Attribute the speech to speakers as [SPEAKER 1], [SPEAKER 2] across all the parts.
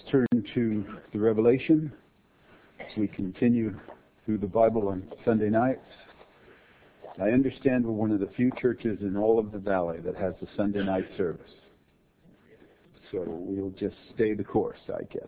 [SPEAKER 1] turn to the Revelation as we continue through the Bible on Sunday nights. I understand we're one of the few churches in all of the valley that has a Sunday night service. So we'll just stay the course, I guess.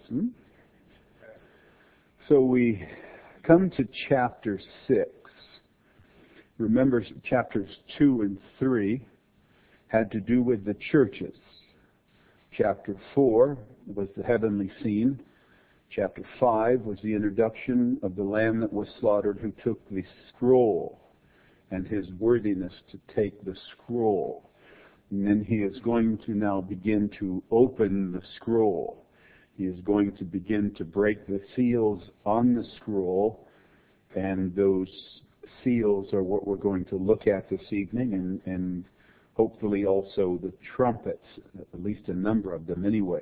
[SPEAKER 1] So we come to chapter 6. Remember, chapters 2 and 3 had to do with the churches. Chapter 4 was the heavenly scene. Chapter 5 was the introduction of the Lamb that was slaughtered who took the scroll and his worthiness to take the scroll. And then he is going to now begin to open the scroll. He is going to begin to break the seals on the scroll, and those seals are what we're going to look at this evening, and hopefully also the trumpets, at least a number of them anyway.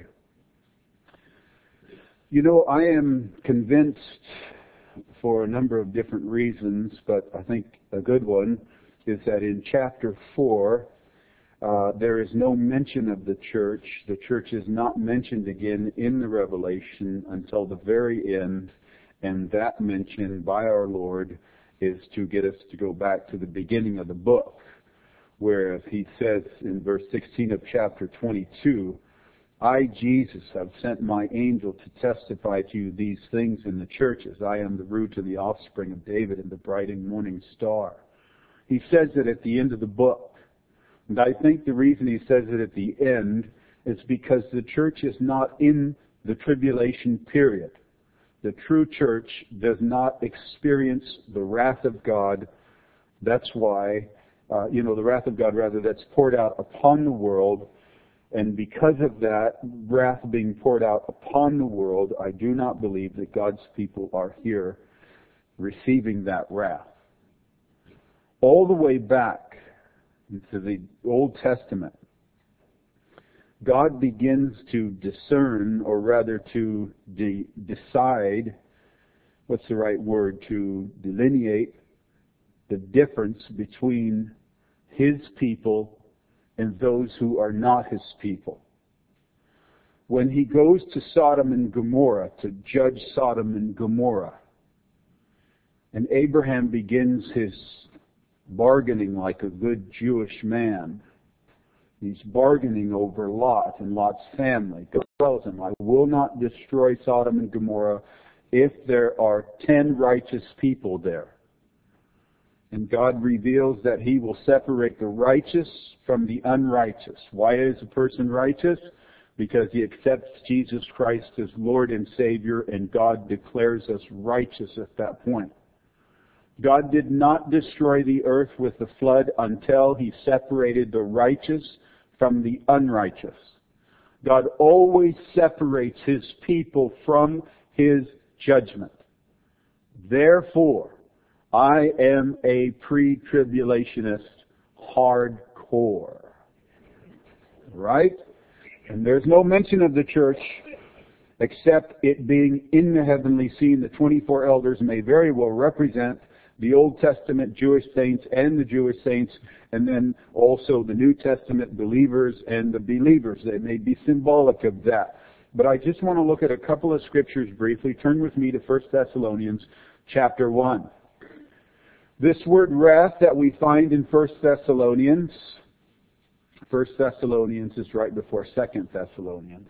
[SPEAKER 1] You know, I am convinced for a number of different reasons, but I think a good one is that in chapter 4, there is no mention of the church. The church is not mentioned again in the Revelation until the very end, and that mention by our Lord is to get us to go back to the beginning of the book, where he says in verse 16 of chapter 22, I, Jesus, have sent my angel to testify to you these things in the churches. I am the root of the offspring of David and the bright and morning star. He says it at the end of the book. And I think the reason he says it at the end is because the church is not in the tribulation period. The true church does not experience the wrath of God. That's why, the wrath of God, rather, that's poured out upon the world. And because of that wrath being poured out upon the world, I do not believe that God's people are here receiving that wrath. All the way back into the Old Testament, God begins to discern, or rather to decide, what's the right word, to delineate the difference between His people and those who are not His people. When He goes to Sodom and Gomorrah to judge Sodom and Gomorrah, and Abraham begins his bargaining like a good Jewish man, he's bargaining over Lot and Lot's family. God tells him, I will not destroy Sodom and Gomorrah if there are 10 righteous people there. And God reveals that He will separate the righteous from the unrighteous. Why is a person righteous? Because he accepts Jesus Christ as Lord and Savior, and God declares us righteous at that point. God did not destroy the earth with the flood until He separated the righteous from the unrighteous. God always separates His people from His judgment. Therefore, I am a pre-tribulationist hardcore. Right? And there's no mention of the church except it being in the heavenly scene. The 24 elders may very well represent the Old Testament Jewish saints and the Jewish saints, and then also the New Testament believers and the believers. They may be symbolic of that. But I just want to look at a couple of scriptures briefly. Turn with me to 1 Thessalonians chapter 1. This word wrath that we find in 1 Thessalonians is right before 2 Thessalonians.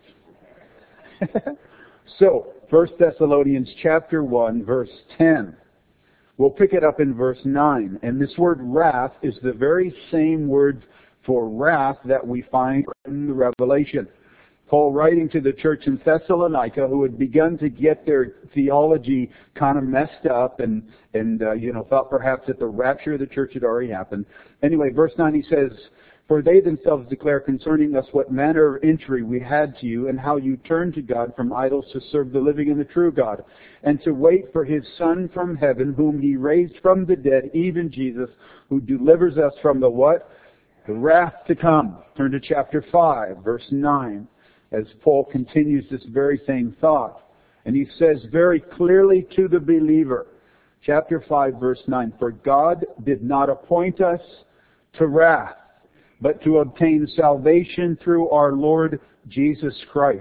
[SPEAKER 1] So, 1 Thessalonians chapter 1, verse 10. We'll pick it up in verse 9. And this word wrath is the very same word for wrath that we find in the Revelation. Paul, writing to the church in Thessalonica, who had begun to get their theology kind of messed up and thought perhaps that the rapture of the church had already happened. Anyway, verse 9 he says, For they themselves declare concerning us what manner of entry we had to you, and how you turned to God from idols to serve the living and the true God, and to wait for His Son from heaven, whom He raised from the dead, even Jesus, who delivers us from the what? The wrath to come. Turn to chapter 5, verse 9, as Paul continues this very same thought. And he says very clearly to the believer, chapter 5, verse 9, For God did not appoint us to wrath, but to obtain salvation through our Lord Jesus Christ,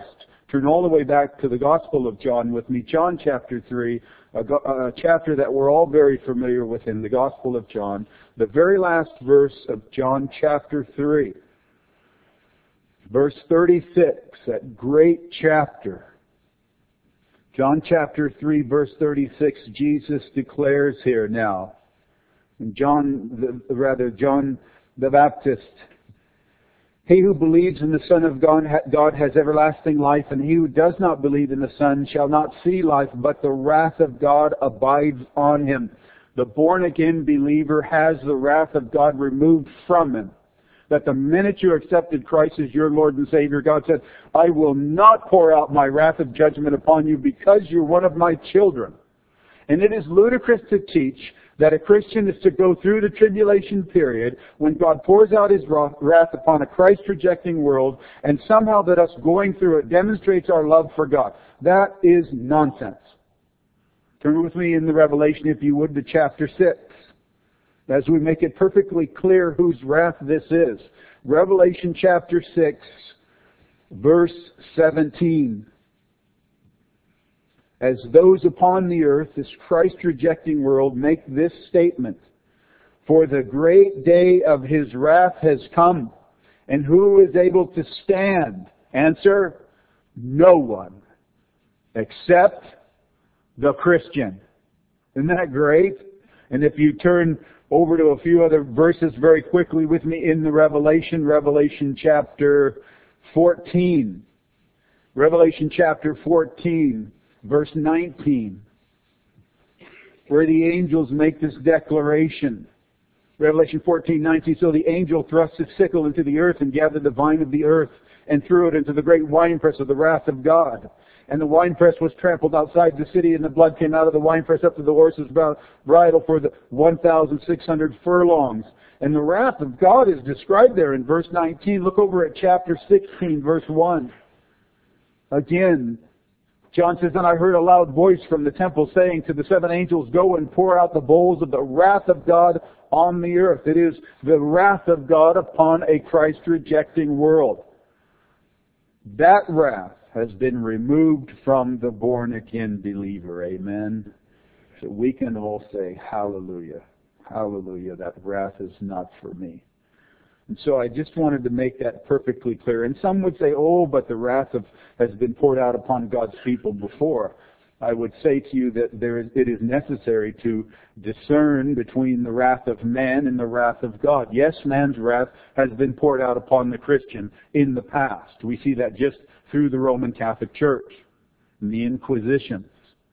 [SPEAKER 1] Turn all the way back to the Gospel of John with me, John chapter 3, a chapter that we're all very familiar with in the Gospel of John, the very last verse of John chapter 3. Verse 36, that great chapter. John chapter 3, verse 36, Jesus declares here now. And John the Baptist, he who believes in the Son of God has everlasting life, and he who does not believe in the Son shall not see life, but the wrath of God abides on him. The born-again believer has the wrath of God removed from him. That the minute you accepted Christ as your Lord and Savior, God said, I will not pour out my wrath of judgment upon you because you're one of my children. And it is ludicrous to teach that a Christian is to go through the tribulation period when God pours out His wrath upon a Christ-rejecting world, and somehow that us going through it demonstrates our love for God. That is nonsense. Turn with me in the Revelation, if you would, to chapter 6, as we make it perfectly clear whose wrath this is. Revelation chapter 6, verse 17. As those upon the earth, this Christ-rejecting world, make this statement, for the great day of His wrath has come, and who is able to stand? Answer, no one, except the Christian. Isn't that great? And if you turn over to a few other verses very quickly with me in the Revelation chapter 14. Revelation chapter 14. Verse 19, where the angels make this declaration. Revelation 14:19, so the angel thrust his sickle into the earth and gathered the vine of the earth and threw it into the great winepress of the wrath of God. And the winepress was trampled outside the city, and the blood came out of the winepress up to the horse's bridle for the 1,600 furlongs. And the wrath of God is described there in verse 19. Look over at chapter 16, verse 1. Again, John says, and I heard a loud voice from the temple saying to the seven angels, go and pour out the bowls of the wrath of God on the earth. It is the wrath of God upon a Christ-rejecting world. That wrath has been removed from the born-again believer. Amen. So we can all say, hallelujah. Hallelujah. That wrath is not for me. And so I just wanted to make that perfectly clear. And some would say, oh, but the wrath has been poured out upon God's people before. I would say to you that it is necessary to discern between the wrath of man and the wrath of God. Yes, man's wrath has been poured out upon the Christian in the past. We see that just through the Roman Catholic Church and the Inquisitions.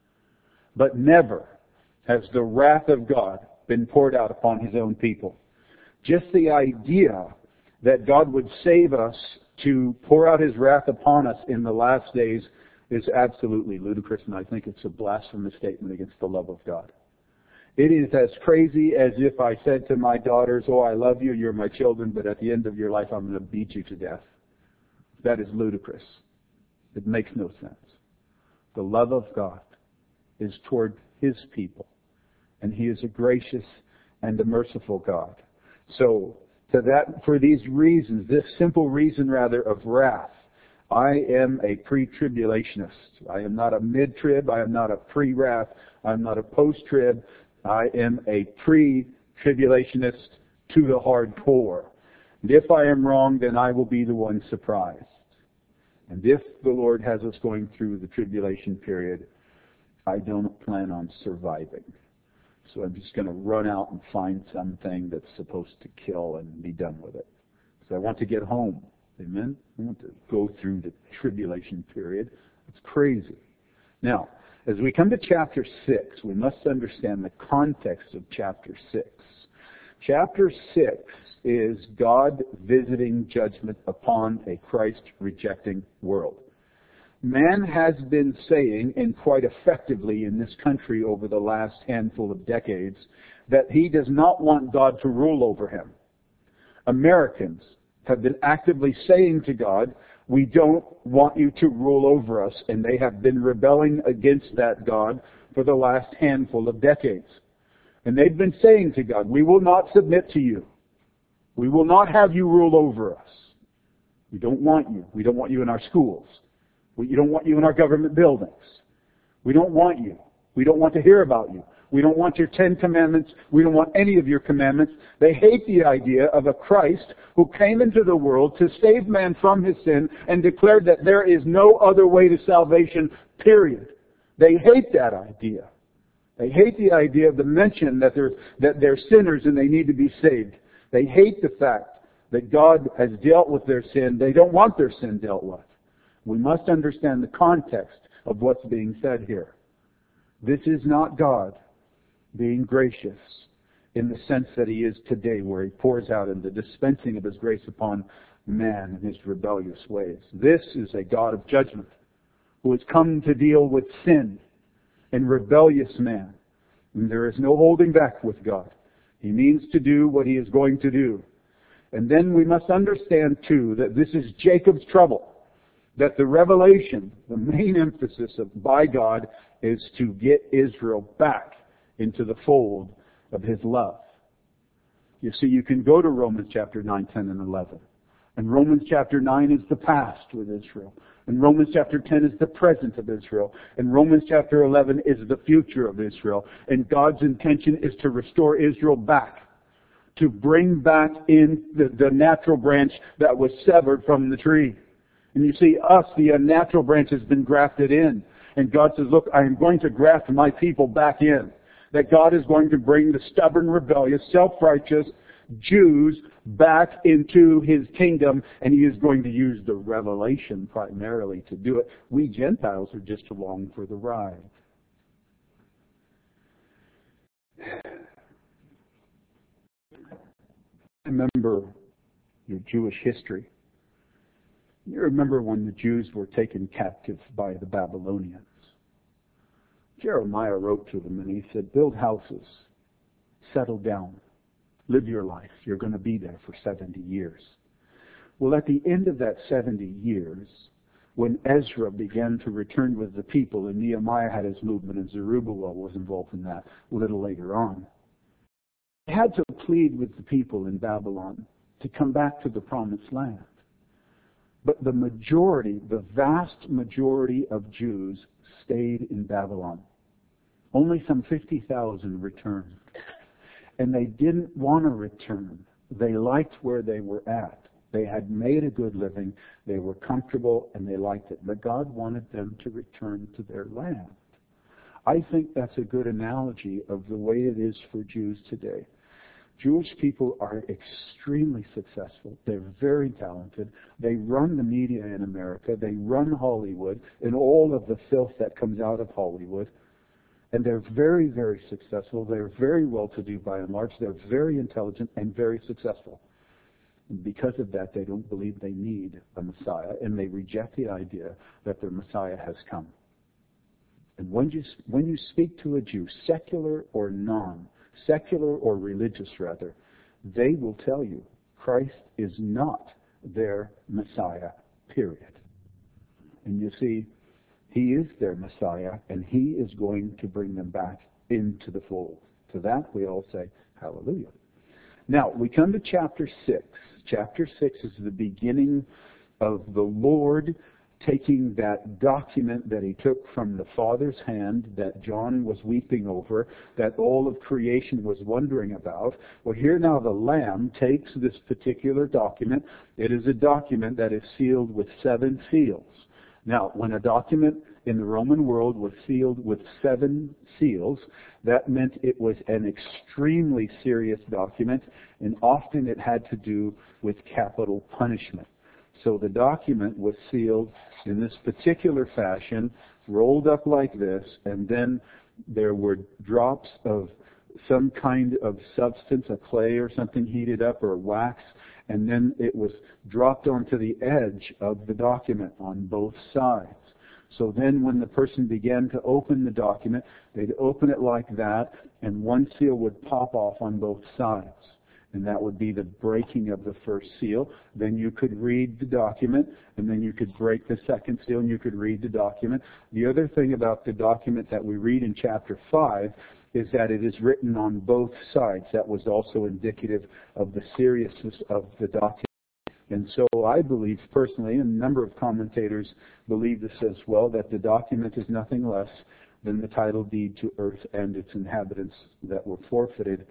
[SPEAKER 1] But never has the wrath of God been poured out upon His own people. Just the idea that God would save us to pour out His wrath upon us in the last days is absolutely ludicrous, and I think it's a blasphemous statement against the love of God. It is as crazy as if I said to my daughters, oh, I love you, you're my children, but at the end of your life I'm going to beat you to death. That is ludicrous. It makes no sense. The love of God is toward His people, and He is a gracious and a merciful God. So, for these reasons, this simple reason rather of wrath, I am a pre-tribulationist. I am not a mid-trib. I am not a pre-wrath. I am not a post-trib. I am a pre-tribulationist to the hardcore. And if I am wrong, then I will be the one surprised. And if the Lord has us going through the tribulation period, I don't plan on surviving. So I'm just going to run out and find something that's supposed to kill and be done with it. So I want to get home. Amen? I want to go through the tribulation period. It's crazy. Now, as we come to chapter 6, we must understand the context of chapter 6. Chapter 6 is God visiting judgment upon a Christ-rejecting world. Man has been saying, and quite effectively in this country over the last handful of decades, that he does not want God to rule over him. Americans have been actively saying to God, we don't want you to rule over us, and they have been rebelling against that God for the last handful of decades. And they've been saying to God, we will not submit to you. We will not have you rule over us. We don't want you. We don't want you in our schools. You don't want you in our government buildings. We don't want you. We don't want to hear about you. We don't want your 10 commandments. We don't want any of your commandments. They hate the idea of a Christ who came into the world to save man from his sin and declared that there is no other way to salvation, period. They hate that idea. They hate the idea of the mention that they're sinners and they need to be saved. They hate the fact that God has dealt with their sin. They don't want their sin dealt with. We must understand the context of what's being said here. This is not God being gracious in the sense that He is today, where He pours out in the dispensing of His grace upon man and his rebellious ways. This is a God of judgment who has come to deal with sin and rebellious man. And there is no holding back with God. He means to do what He is going to do. And then we must understand, too, that this is Jacob's trouble. That the revelation, the main emphasis by God, is to get Israel back into the fold of His love. You see, you can go to Romans chapter 9, 10, and 11. And Romans chapter 9 is the past with Israel. And Romans chapter 10 is the present of Israel. And Romans chapter 11 is the future of Israel. And God's intention is to restore Israel back. To bring back in the natural branch that was severed from the tree. And you see, us, the unnatural branch, has been grafted in. And God says, look, I am going to graft my people back in. That God is going to bring the stubborn, rebellious, self-righteous Jews back into His kingdom, and He is going to use the revelation primarily to do it. We Gentiles are just along for the ride. Remember your Jewish history. You remember when the Jews were taken captive by the Babylonians. Jeremiah wrote to them and he said, build houses, settle down, live your life. You're going to be there for 70 years. Well, at the end of that 70 years, when Ezra began to return with the people and Nehemiah had his movement and Zerubbabel was involved in that a little later on, he had to plead with the people in Babylon to come back to the promised land. But the majority, the vast majority of Jews stayed in Babylon. Only some 50,000 returned. And they didn't want to return. They liked where they were at. They had made a good living. They were comfortable and they liked it. But God wanted them to return to their land. I think that's a good analogy of the way it is for Jews today. Jewish people are extremely successful. They're very talented. They run the media in America. They run Hollywood and all of the filth that comes out of Hollywood. And they're very, very successful. They're very well-to-do by and large. They're very intelligent and very successful. And because of that, they don't believe they need a Messiah, and they reject the idea that their Messiah has come. And when you speak to a Jew, secular or secular or religious rather, they will tell you Christ is not their Messiah, period. And you see, He is their Messiah, and He is going to bring them back into the fold. To that we all say, hallelujah. Now, we come to chapter 6. Chapter 6 is the beginning of the Lord taking that document that He took from the Father's hand that John was weeping over, that all of creation was wondering about. Well, here now the Lamb takes this particular document. It is a document that is sealed with 7 seals. Now, when a document in the Roman world was sealed with 7 seals, that meant it was an extremely serious document, and often it had to do with capital punishment. So the document was sealed in this particular fashion, rolled up like this, and then there were drops of some kind of substance, a clay or something heated up, or wax, and then it was dropped onto the edge of the document on both sides. So then when the person began to open the document, they'd open it like that, and one seal would pop off on both sides. And that would be the breaking of the first seal. Then you could read the document, and then you could break the second seal, and you could read the document. The other thing about the document that we read in chapter 5 is that it is written on both sides. That was also indicative of the seriousness of the document. And so I believe personally, and a number of commentators believe this as well, that the document is nothing less than the title deed to earth and its inhabitants that was forfeited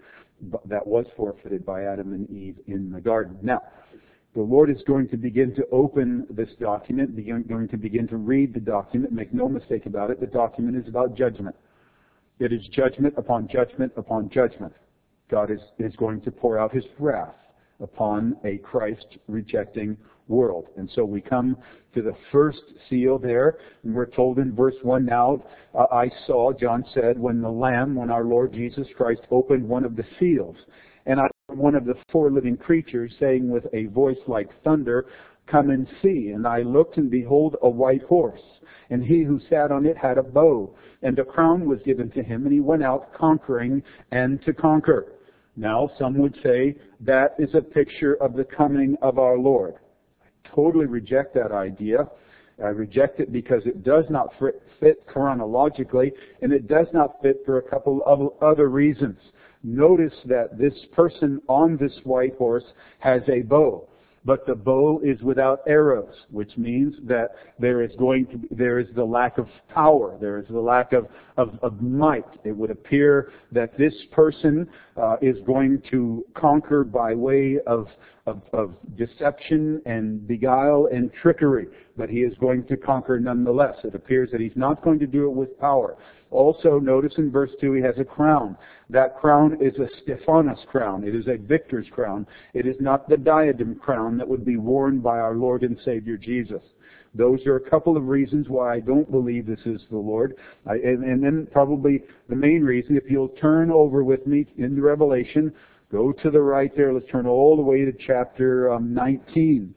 [SPEAKER 1] by Adam and Eve in the garden. Now, the Lord is going to begin to open this document, going to begin to read the document. Make no mistake about it, the document is about judgment. It is judgment upon judgment upon judgment. God is going to pour out His wrath upon a Christ-rejecting world. And so we come to the first seal there, and we're told in verse 1 now, I saw, John said, when our Lord Jesus Christ opened one of the seals, and I heard one of the four living creatures saying with a voice like thunder, come and see. And I looked, and behold, a white horse, and he who sat on it had a bow, and a crown was given to him, and he went out conquering and to conquer. Now, some would say that is a picture of the coming of our Lord. I totally reject that idea. I reject it because it does not fit chronologically, and it does not fit for a couple of other reasons. Notice that this person on this white horse has a bow, but the bow is without arrows, which means that there is the lack of power, there is the lack of might. It would appear that this person is going to conquer by way of deception and beguile and trickery, but he is going to conquer nonetheless. It appears that he's not going to do it with power. Also, notice in verse 2, he has a crown. That crown is a Stephanos crown. It is a victor's crown. It is not the diadem crown that would be worn by our Lord and Savior Jesus. Those are a couple of reasons why I don't believe this is the Lord. And then probably the main reason, if you'll turn over with me into Revelation, go to the right there. Let's turn all the way to chapter 19.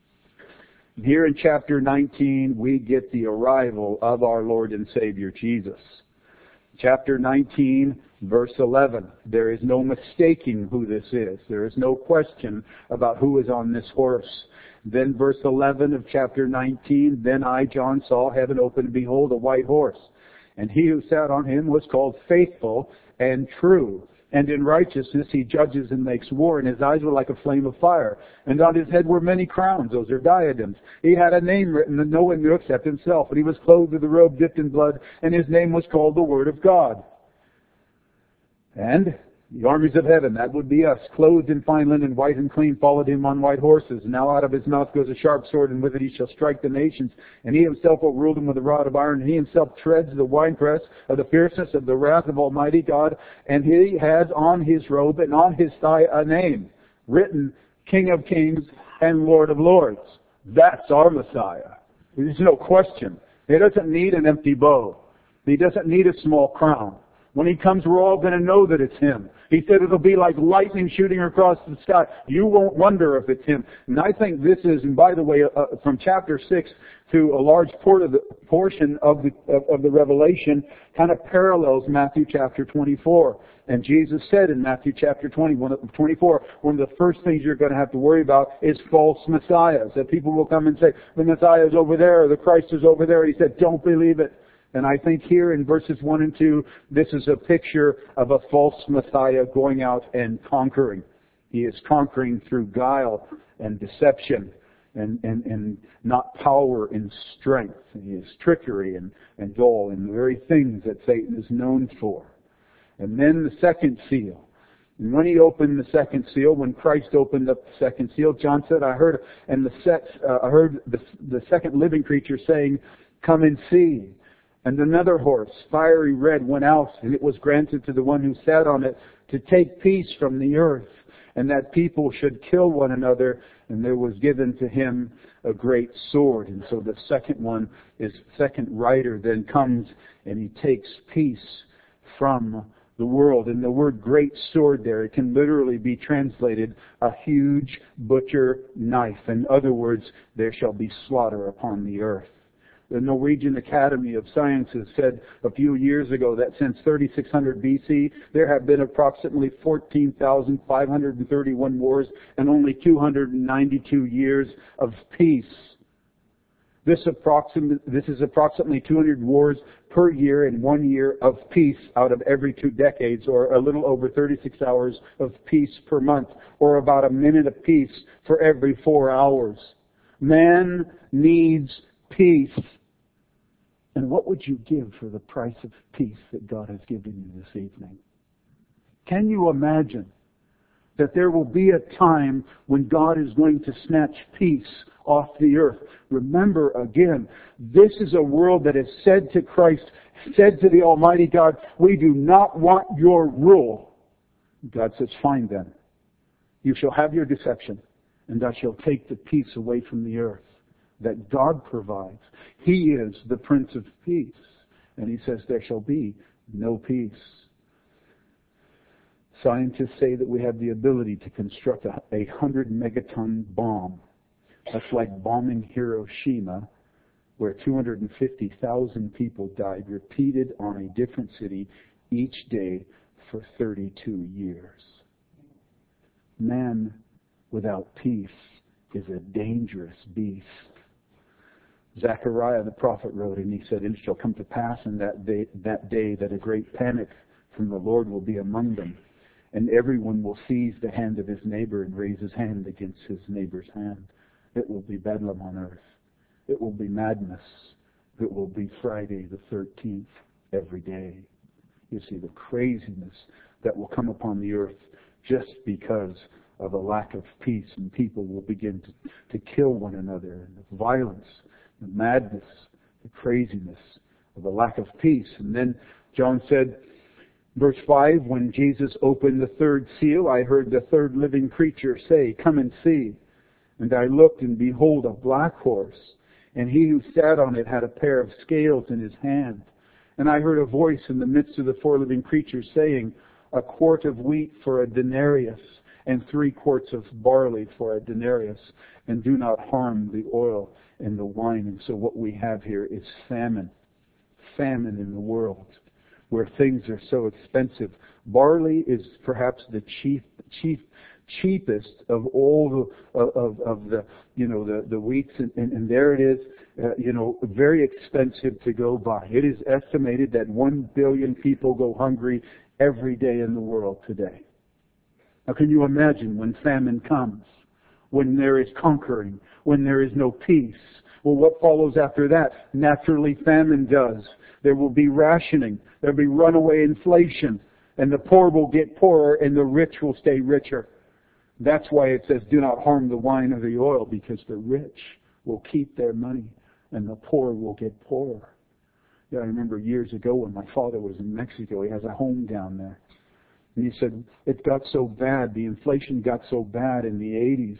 [SPEAKER 1] Here in chapter 19, we get the arrival of our Lord and Savior Jesus. Chapter 19, verse 11. There is no mistaking who this is. There is no question about who is on this horse. Then verse 11 of chapter 19, then I, John, saw heaven open, and behold, a white horse. And he who sat on him was called Faithful and True. And in righteousness he judges and makes war, and his eyes were like a flame of fire. And on his head were many crowns, those are diadems. He had a name written that no one knew except himself, and he was clothed with a robe dipped in blood, and his name was called the Word of God. And the armies of heaven, that would be us, clothed in fine linen, white and clean, followed him on white horses. And now out of his mouth goes a sharp sword, and with it he shall strike the nations. And he himself will rule them with a rod of iron, and he himself treads the winepress of the fierceness of the wrath of Almighty God. And he has on his robe and on his thigh a name, written, King of Kings and Lord of Lords. That's our Messiah. There's no question. He doesn't need an empty bow. He doesn't need a small crown. When he comes, we're all going to know that it's him. He said it'll be like lightning shooting across the sky. You won't wonder if it's him. And I think this is, and by the way, from chapter 6 to a large portion of the Revelation, kind of parallels Matthew chapter 24. And Jesus said in Matthew chapter 24, one of the first things you're going to have to worry about is false messiahs. That people will come and say, the Messiah is over there, or the Christ is over there. He said, don't believe it. And I think here in verses 1 and 2, this is a picture of a false Messiah going out and conquering. He is conquering through guile and deception and not power and strength. He is trickery and dull and the very things that Satan is known for. And then the second seal. And when he opened the second seal, when Christ opened up the second seal, John said, I heard the second living creature saying, come and see. And another horse, fiery red, went out, and it was granted to the one who sat on it to take peace from the earth, and that people should kill one another, and there was given to him a great sword. And so the second rider then comes, and he takes peace from the world. And the word great sword there, it can literally be translated a huge butcher knife. In other words, there shall be slaughter upon the earth. The Norwegian Academy of Sciences said a few years ago that since 3600 BC, there have been approximately 14,531 wars and only 292 years of peace. This is approximately 200 wars per year and 1 year of peace out of every 2 decades, or a little over 36 hours of peace per month, or about a minute of peace for every 4 hours. Man needs peace. And what would you give for the price of peace that God has given you this evening? Can you imagine that there will be a time when God is going to snatch peace off the earth? Remember again, this is a world that has said to Christ, said to the Almighty God, we do not want your rule. God says, fine then. You shall have your deception, and I shall take the peace away from the earth that God provides. He is the Prince of Peace. And He says there shall be no peace. Scientists say that we have the ability to construct a 100 megaton bomb. That's like bombing Hiroshima, where 250,000 people died, repeated on a different city each day for 32 years. Man without peace is a dangerous beast. Zechariah the prophet wrote, and he said, "It shall come to pass in that day that a great panic from the Lord will be among them, and everyone will seize the hand of his neighbor and raise his hand against his neighbor's hand. It will be bedlam on earth. It will be madness. It will be Friday the 13th every day." You see the craziness that will come upon the earth just because of a lack of peace, and people will begin to kill one another, and the violence, the madness, the craziness of a lack of peace. And then John said, verse 5, when Jesus opened the third seal, I heard the third living creature say, "Come and see." And I looked, and behold, a black horse, and he who sat on it had a pair of scales in his hand. And I heard a voice in the midst of the 4 living creatures saying, "A quart of wheat for a denarius, and 3 quarts of barley for a denarius, and do not harm the oil and the wine." And so what we have here is famine. Famine in the world, where things are so expensive. Barley is perhaps the cheapest of all the wheats, and there it is, very expensive to go buy. It is estimated that 1 billion people go hungry every day in the world today. Now, can you imagine when famine comes, when there is conquering, when there is no peace? Well, what follows after that? Naturally, famine does. There will be rationing. There will be runaway inflation. And the poor will get poorer and the rich will stay richer. That's why it says, do not harm the wine or the oil, because the rich will keep their money and the poor will get poorer. Yeah, I remember years ago when my father was in Mexico. He has a home down there. And he said, it got so bad, the inflation got so bad in the 80s,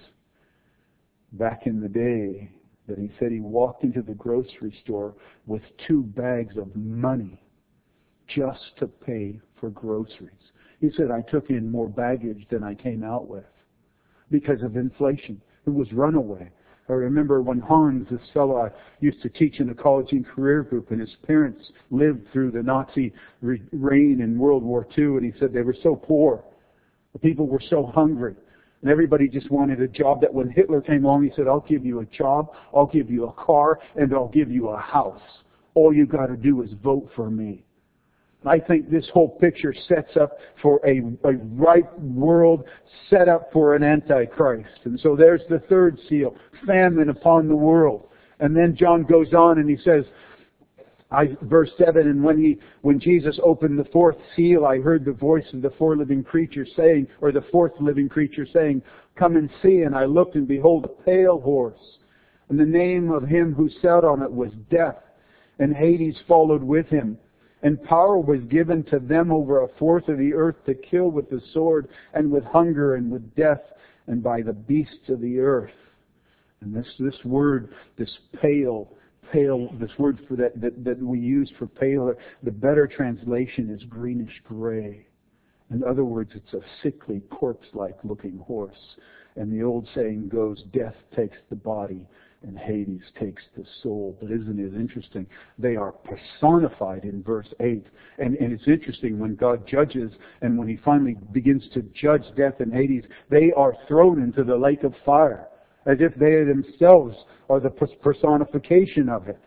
[SPEAKER 1] back in the day, that he said he walked into the grocery store with 2 bags of money just to pay for groceries. He said, I took in more baggage than I came out with because of inflation. It was runaway. I remember when Hans, this fellow I used to teach in a college and career group, and his parents lived through the Nazi reign in World War II, and he said they were so poor. The people were so hungry. And everybody just wanted a job, that when Hitler came along, he said, I'll give you a job, I'll give you a car, and I'll give you a house. All you got to do is vote for me. I think this whole picture sets up for a right world, set up for an Antichrist. And so there's the third seal, famine upon the world. And then John goes on and he says, verse 7, and when Jesus opened the 4th seal, I heard the voice of the 4 living creatures saying, or the 4th living creature saying, "Come and see." And I looked, and behold, a pale horse. And the name of him who sat on it was Death, and Hades followed with him. And power was given to them over 1/4 of the earth to kill with the sword, and with hunger, and with death, and by the beasts of the earth. And this word, this pale, this word for that we use for pale, the better translation is greenish gray. In other words, it's a sickly, corpse-like looking horse. And the old saying goes, death takes the body and Hades takes the soul. But isn't it interesting? They are personified in verse 8. And it's interesting when God judges, and when He finally begins to judge death and Hades, they are thrown into the lake of fire, as if they themselves are the personification of it.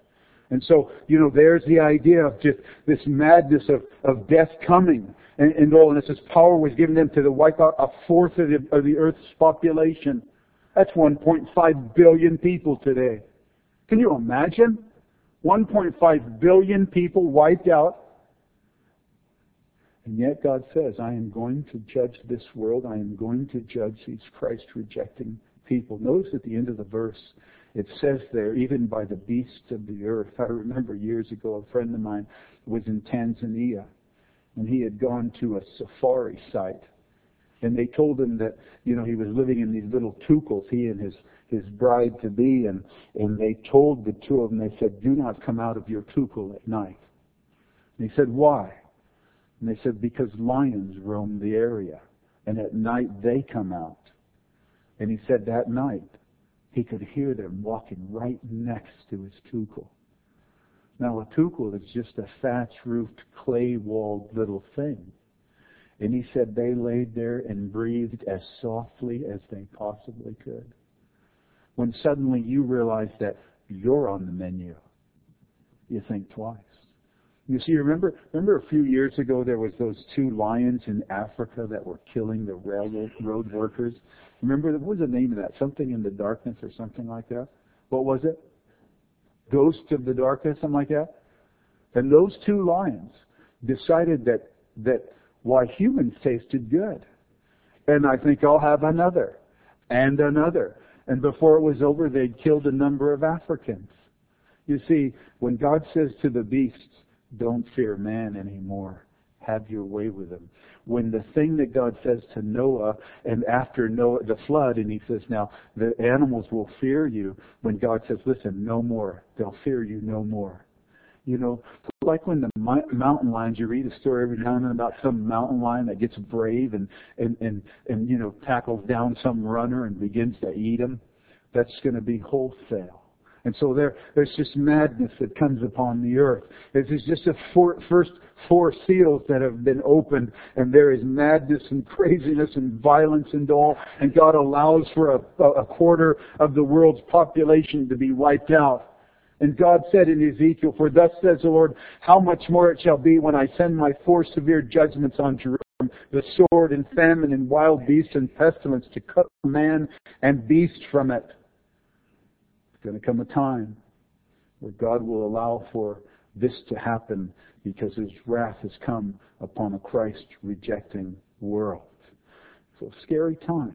[SPEAKER 1] And so, there's the idea of just this madness of death coming. And all, and this power was given them to wipe out a fourth of the earth's population. That's 1.5 billion people today. Can you imagine? 1.5 billion people wiped out. And yet God says, I am going to judge this world. I am going to judge these Christ-rejecting people. Notice at the end of the verse, it says there, even by the beasts of the earth. I remember years ago, a friend of mine was in Tanzania, and he had gone to a safari site. And they told him that, he was living in these little tukels, he and his bride-to-be, and they told the two of them, they said, do not come out of your tukel at night. And he said, why? And they said, because lions roam the area, and at night they come out. And he said that night, he could hear them walking right next to his tukel. Now, a tukel is just a thatch-roofed, clay-walled little thing. And he said they laid there and breathed as softly as they possibly could. When suddenly you realize that you're on the menu, you think twice. You see, remember a few years ago there was those two lions in Africa that were killing the road workers? Remember, what was the name of that? Something in the Darkness or something like that? What was it? Ghost of the Darkness, something like that? And those two lions decided that why humans tasted good. And I think I'll have another. And another. And before it was over, they'd killed a number of Africans. You see, when God says to the beasts, don't fear man anymore, have your way with him. When the thing that God says to Noah, and after Noah, the flood, and he says, now, the animals will fear you. When God says, listen, no more. They'll fear you no more. Like when the mountain lions, you read a story every now and then about some mountain lion that gets brave and tackles down some runner and begins to eat him. That's going to be wholesale. And so there's just madness that comes upon the earth. There's just the first four seals that have been opened, and there is madness and craziness and violence and all, and God allows for a quarter of the world's population to be wiped out. And God said in Ezekiel, for thus says the Lord, how much more it shall be when I send my four severe judgments on Jerusalem, the sword and famine and wild beasts and pestilence to cut man and beast from it. There's going to come a time where God will allow for this to happen because His wrath has come upon a Christ-rejecting world. So scary times,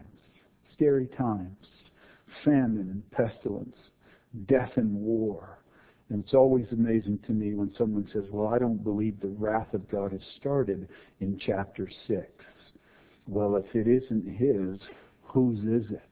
[SPEAKER 1] famine and pestilence, death and war. And it's always amazing to me when someone says, well, I don't believe the wrath of God has started in chapter 6. Well, if it isn't His, whose is it?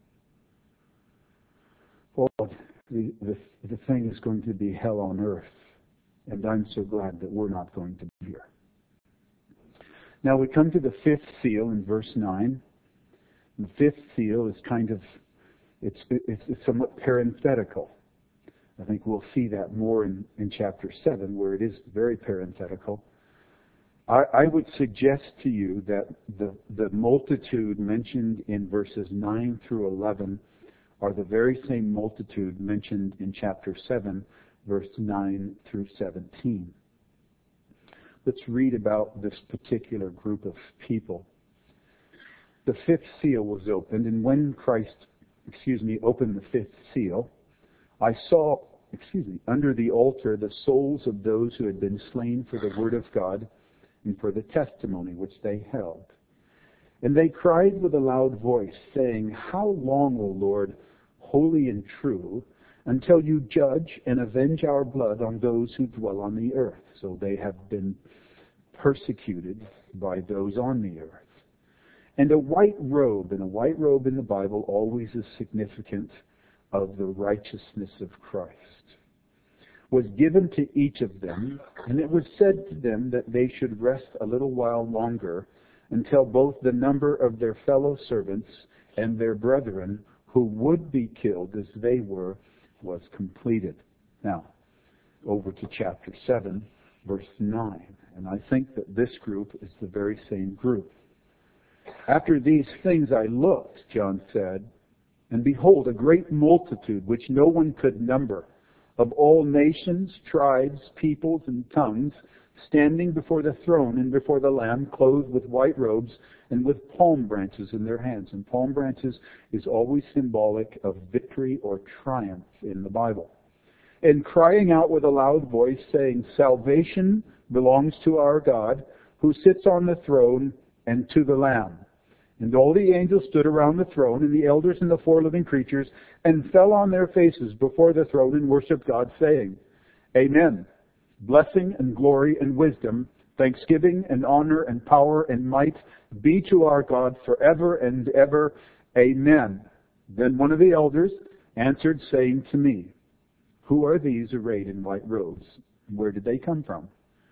[SPEAKER 1] Well, the thing is going to be hell on earth. And I'm so glad that we're not going to be here. Now we come to the fifth seal in verse 9. The fifth seal is it's somewhat parenthetical. I think we'll see that more in chapter 7, where it is very parenthetical. I would suggest to you that the multitude mentioned in verses 9 through 11 are the very same multitude mentioned in chapter 7, verse 9 through 17. Let's read about this particular group of people. The fifth seal was opened, and when Christ opened the fifth seal, I saw, under the altar the souls of those who had been slain for the word of God and for the testimony which they held. And they cried with a loud voice, saying, how long, O Lord, holy and true, until you judge and avenge our blood on those who dwell on the earth? So they have been persecuted by those on the earth. And a white robe in the Bible always is significant of the righteousness of Christ, was given to each of them, and it was said to them that they should rest a little while longer until both the number of their fellow servants and their brethren who would be killed as they were was completed. Now, over to chapter 7, verse 9. And I think that this group is the very same group. After these things I looked, John said, and behold, a great multitude which no one could number, of all nations, tribes, peoples, and tongues, standing before the throne and before the Lamb, clothed with white robes and with palm branches in their hands. And palm branches is always symbolic of victory or triumph in the Bible. And crying out with a loud voice, saying, "Salvation belongs to our God, who sits on the throne, and to the Lamb." And all the angels stood around the throne, and the elders and the four living creatures, and fell on their faces before the throne and worshipped God, saying, "Amen. Blessing and glory and wisdom, thanksgiving and honor and power and might be to our God forever and ever. Amen." Then one of the elders answered, saying to me, "Who are these arrayed in white robes? Where did they come from?"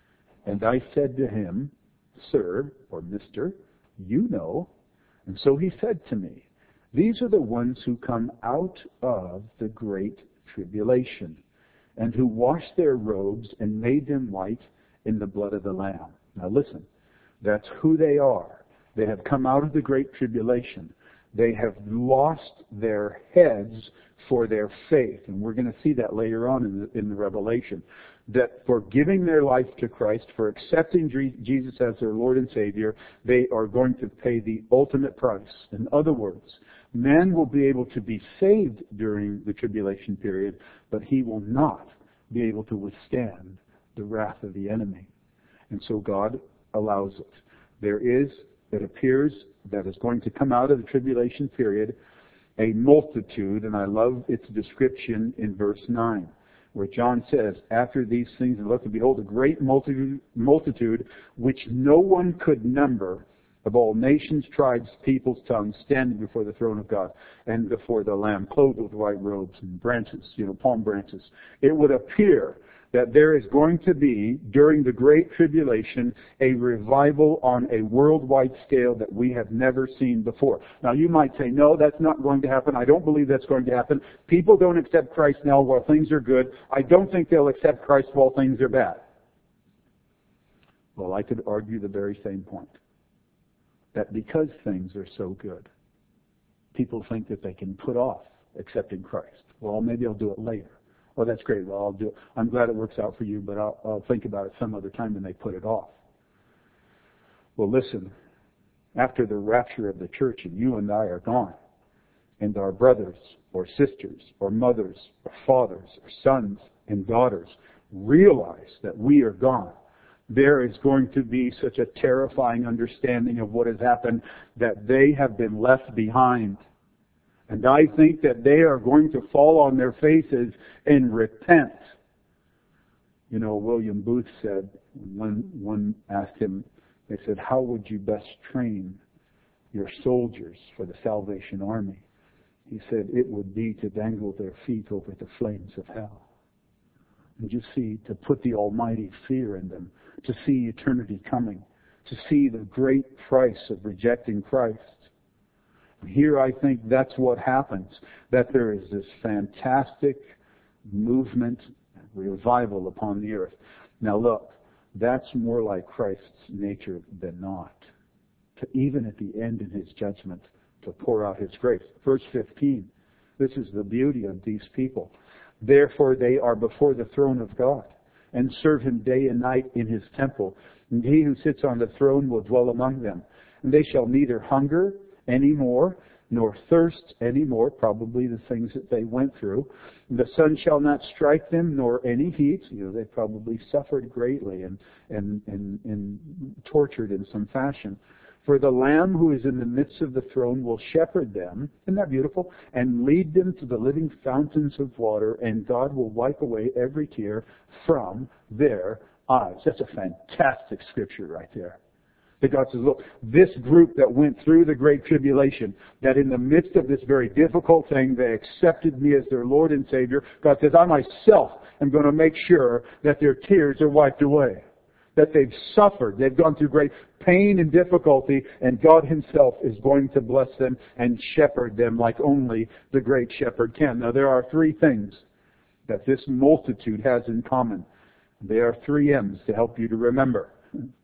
[SPEAKER 1] And I said to him, "Sir," or Mister, "you know." And so he said to me, "These are the ones who come out of the great tribulation, and who washed their robes and made them white in the blood of the Lamb." Now listen, that's who they are. They have come out of the great tribulation. They have lost their heads for their faith. And we're going to see that later on in the Revelation. That for giving their life to Christ, for accepting Jesus as their Lord and Savior, they are going to pay the ultimate price. In other words, man will be able to be saved during the tribulation period, but he will not be able to withstand the wrath of the enemy. And so God allows it. There is, it appears, that is going to come out of the tribulation period, a multitude, and I love its description in verse 9, where John says, "After these things, and look, and behold, a great multitude which no one could number, of all nations, tribes, peoples, tongues, standing before the throne of God and before the Lamb, clothed with white robes and branches, palm branches." It would appear that there is going to be, during the Great Tribulation, a revival on a worldwide scale that we have never seen before. Now you might say, "No, that's not going to happen. I don't believe that's going to happen. People don't accept Christ now while things are good. I don't think they'll accept Christ while things are bad." Well, I could argue the very same point. That because things are so good, people think that they can put off accepting Christ. Well, maybe I'll do it later. "Oh, that's great. Well, I'll do it. I'm glad it works out for you, but I'll think about it some other time," and they put it off. Well, listen, after the rapture of the church and you and I are gone, and our brothers or sisters or mothers or fathers or sons and daughters realize that we are gone, there is going to be such a terrifying understanding of what has happened that they have been left behind. And I think that they are going to fall on their faces and repent. William Booth said, when one asked him, they said, "How would you best train your soldiers for the Salvation Army?" He said, "It would be to dangle their feet over the flames of hell." And you see, to put the almighty fear in them, to see eternity coming, to see the great price of rejecting Christ. Here I think that's what happens, that there is this fantastic movement, revival upon the earth. Now look, that's more like Christ's nature than not. To even at the end in His judgment, to pour out His grace. Verse 15, this is the beauty of these people. "Therefore they are before the throne of God, and serve Him day and night in His temple. And He who sits on the throne will dwell among them. And they shall neither hunger anymore, nor thirst anymore," probably the things that they went through. "The sun shall not strike them, nor any heat." They probably suffered greatly and tortured in some fashion. "For the Lamb who is in the midst of the throne will shepherd them," isn't that beautiful? "And lead them to the living fountains of water, and God will wipe away every tear from their eyes." That's a fantastic scripture right there. That God says, look, this group that went through the Great Tribulation, that in the midst of this very difficult thing, they accepted me as their Lord and Savior. God says, I myself am going to make sure that their tears are wiped away. That they've suffered, they've gone through great pain and difficulty, and God Himself is going to bless them and shepherd them like only the great shepherd can. Now there are three things that this multitude has in common. There are three M's to help you to remember.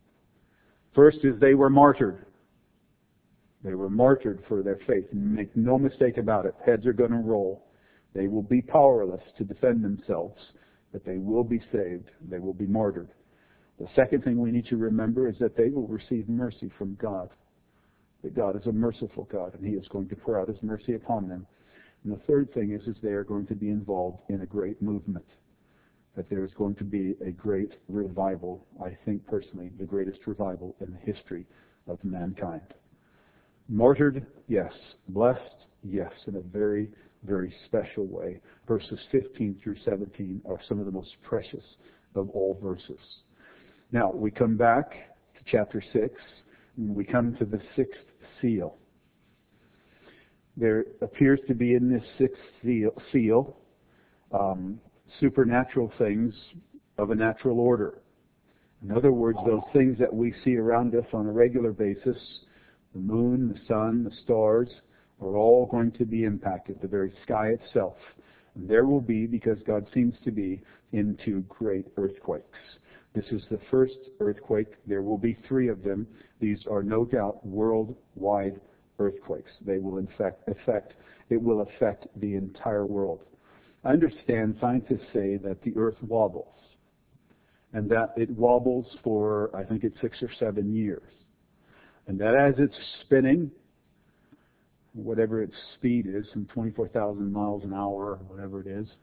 [SPEAKER 1] First is they were martyred. They were martyred for their faith. Make no mistake about it. Heads are going to roll. They will be powerless to defend themselves, but they will be saved. They will be martyred. The second thing we need to remember is that they will receive mercy from God. That God is a merciful God, and He is going to pour out His mercy upon them. And the third thing is they are going to be involved in a great movement. That there is going to be a great revival, I think personally, the greatest revival in the history of mankind. Martyred, yes. Blessed, yes, in a very, very special way. Verses 15 through 17 are some of the most precious of all verses. Now, we come back to chapter 6, and we come to the sixth seal. There appears to be in this sixth seal supernatural things of a natural order. In other words, those things that we see around us on a regular basis, the moon, the sun, the stars, are all going to be impacted, the very sky itself. And there will be, because God seems to be into great earthquakes. This is the first earthquake. There will be 3 of them. These are no doubt worldwide earthquakes. They will it will affect the entire world. I understand scientists say that the earth wobbles, and that it wobbles for, I think it's 6 or 7 years. And that as it's spinning, whatever its speed is, some 24,000 miles an hour, whatever it is,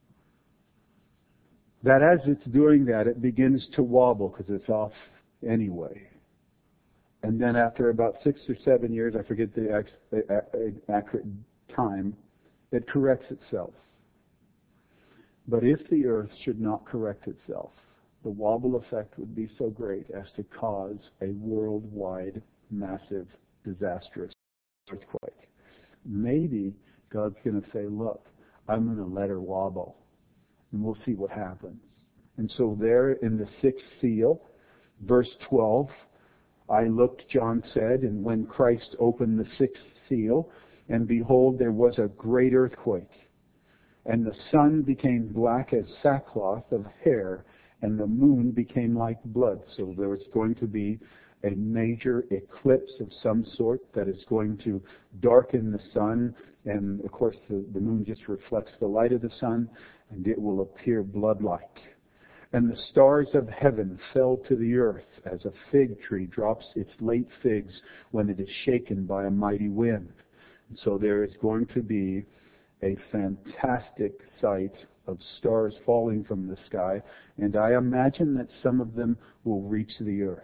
[SPEAKER 1] that as it's doing that, it begins to wobble because it's off anyway. And then after about 6 or 7 years, I forget the accurate time, it corrects itself. But if the earth should not correct itself, the wobble effect would be so great as to cause a worldwide, massive, disastrous earthquake. Maybe God's going to say, look, I'm going to let her wobble, and we'll see what happens. And so there in the sixth seal, verse 12, I looked, John said, and when Christ opened the sixth seal, and behold, there was a great earthquake. And the sun became black as sackcloth of hair, and the moon became like blood. So there was going to be a major eclipse of some sort that is going to darken the sun. And of course, the moon just reflects the light of the sun, and it will appear blood-like. And the stars of heaven fell to the earth as a fig tree drops its late figs when it is shaken by a mighty wind. And so there is going to be a fantastic sight of stars falling from the sky, and I imagine that some of them will reach the earth.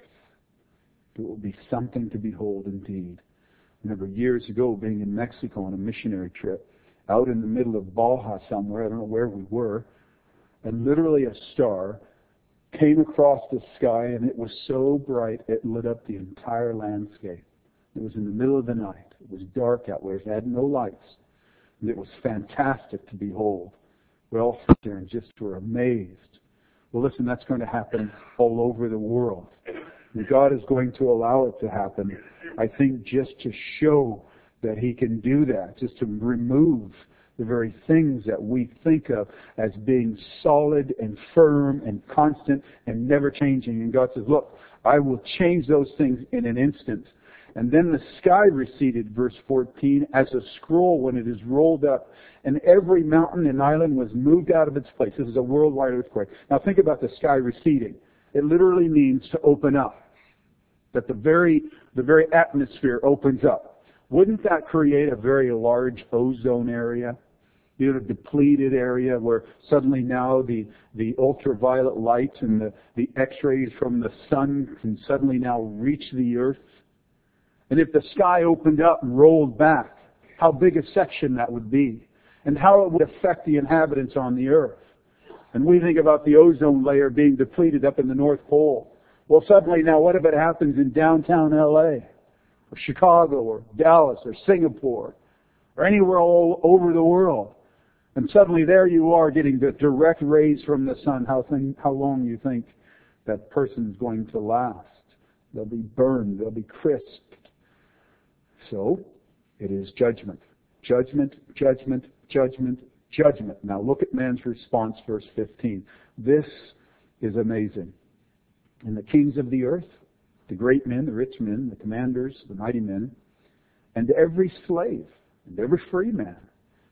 [SPEAKER 1] It will be something to behold indeed. I remember years ago being in Mexico on a missionary trip, out in the middle of Baja somewhere, I don't know where we were, and literally a star came across the sky, and it was so bright it lit up the entire landscape. It was in the middle of the night. It was dark out there. It had no lights. And it was fantastic to behold. We all sat there and just were amazed. Well, listen, that's going to happen all over the world. And God is going to allow it to happen, I think, just to show that He can do that, just to remove the very things that we think of as being solid and firm and constant and never changing. And God says, look, I will change those things in an instant. And then the sky receded, verse 14, as a scroll when it is rolled up, and every mountain and island was moved out of its place. This is a worldwide earthquake. Now think about the sky receding. It literally means to open up. That the very atmosphere opens up. Wouldn't that create a very large ozone area? You know, a depleted area where suddenly now the ultraviolet light and the X-rays from the sun can suddenly now reach the earth. And if the sky opened up and rolled back, how big a section that would be, and how it would affect the inhabitants on the earth. And we think about the ozone layer being depleted up in the North Pole. Well, suddenly now what if it happens in downtown LA, or Chicago, or Dallas, or Singapore, or anywhere all over the world? And suddenly there you are getting the direct rays from the sun. How long you think that person's going to last? They'll be burned. They'll be crisped. So, it is judgment. Judgment, judgment, judgment, judgment. Now look at man's response, verse 15. This is amazing. And the kings of the earth, the great men, the rich men, the commanders, the mighty men, and every slave, and every free man,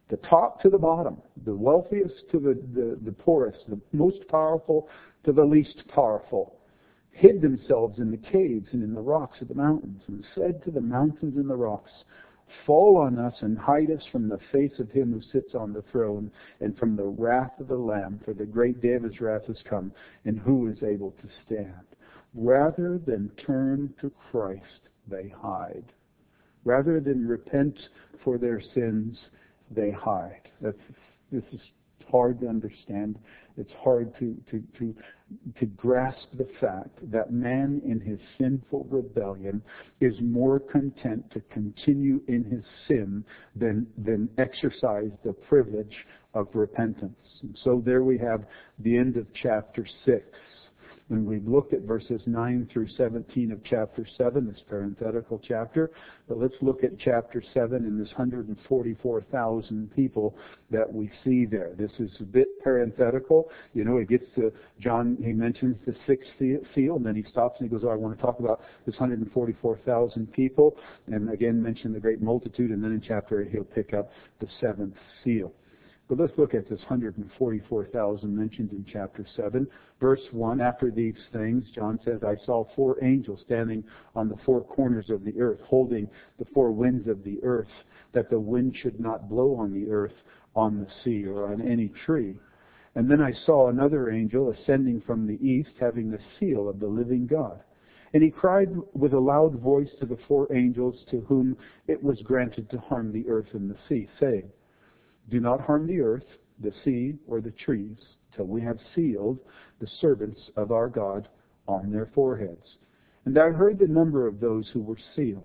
[SPEAKER 1] the top to the bottom, the wealthiest to the poorest, the most powerful to the least powerful, hid themselves in the caves and in the rocks of the mountains, and said to the mountains and the rocks, fall on us and hide us from the face of him who sits on the throne and from the wrath of the Lamb, for the great day of his wrath has come, and who is able to stand? Rather than turn to Christ, they hide. Rather than repent for their sins, they hide. This is hard to understand. It's hard to grasp the fact that man in his sinful rebellion is more content to continue in his sin than exercise the privilege of repentance. And so there we have the end of chapter 6. And we've looked at verses 9 through 17 of chapter 7, this parenthetical chapter. But let's look at chapter 7 and this 144,000 people that we see there. This is a bit parenthetical. You know, it gets to John, he mentions the sixth seal, and then he stops and he goes, I want to talk about this 144,000 people. And again, mention the great multitude. And then in chapter 8, he'll pick up the seventh seal. But let's look at this 144,000 mentioned in chapter 7. Verse 1, after these things, John says, I saw 4 angels standing on the 4 corners of the earth, holding the 4 winds of the earth, that the wind should not blow on the earth, on the sea, or on any tree. And then I saw another angel ascending from the east, having the seal of the living God. And he cried with a loud voice to the 4 angels to whom it was granted to harm the earth and the sea, saying, do not harm the earth, the sea, or the trees, till we have sealed the servants of our God on their foreheads. And I heard the number of those who were sealed,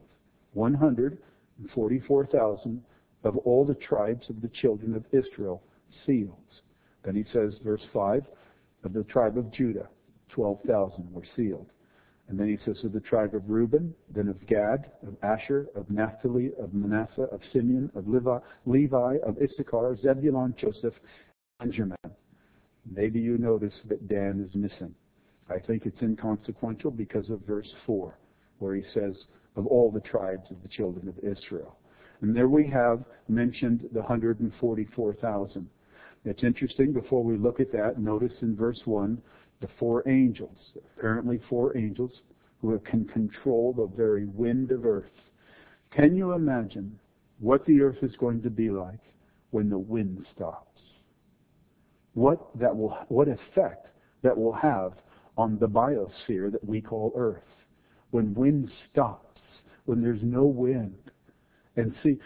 [SPEAKER 1] 144,000 of all the tribes of the children of Israel, sealed. Then he says, verse 5, of the tribe of Judah, 12,000 were sealed. And then he says of the tribe of Reuben, then of Gad, of Asher, of Naphtali, of Manasseh, of Simeon, of Levi, of Issachar, Zebulun, Joseph, Benjamin. Maybe you notice that Dan is missing. I think it's inconsequential because of verse 4, where he says, of all the tribes of the children of Israel. And there we have mentioned the 144,000. It's interesting, before we look at that, notice in verse 1, the 4 angels, apparently 4 angels, who can control the very wind of earth. Can you imagine what the earth is going to be like when the wind stops? What effect that will have on the biosphere that we call earth. When wind stops, when there's no wind. And see,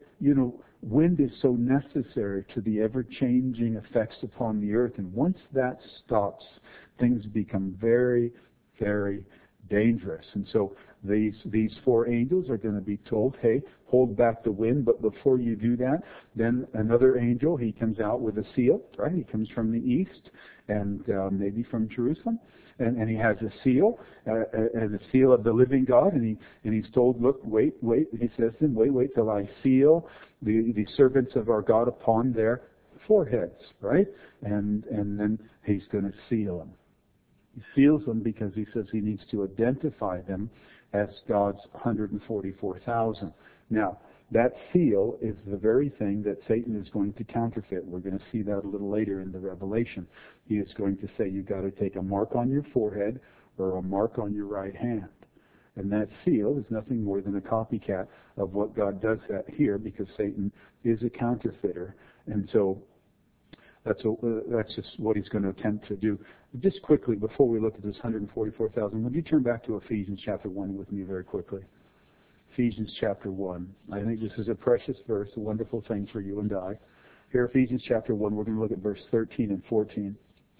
[SPEAKER 1] wind is so necessary to the ever-changing effects upon the earth. And once that stops, things become very, very dangerous. And so these 4 angels are going to be told, hey, hold back the wind. But before you do that, then another angel, he comes out with a seal, right? He comes from the east and maybe from Jerusalem. And he has a seal, and the seal of the living God, and he's told, look, wait, he says to them, wait till I seal the servants of our God upon their foreheads, right? And then he's going to seal them. He seals them because he says he needs to identify them as God's 144,000. Now, that seal is the very thing that Satan is going to counterfeit. We're going to see that a little later in the Revelation. He is going to say you've got to take a mark on your forehead or a mark on your right hand. And that seal is nothing more than a copycat of what God does here, because Satan is a counterfeiter. And so that's just what he's going to attempt to do. Just quickly, before we look at this 144,000, would you turn back to Ephesians chapter 1 with me very quickly? Ephesians chapter 1. I think this is a precious verse, a wonderful thing for you and I. Here, Ephesians chapter 1, we're going to look at verse 13 and 14.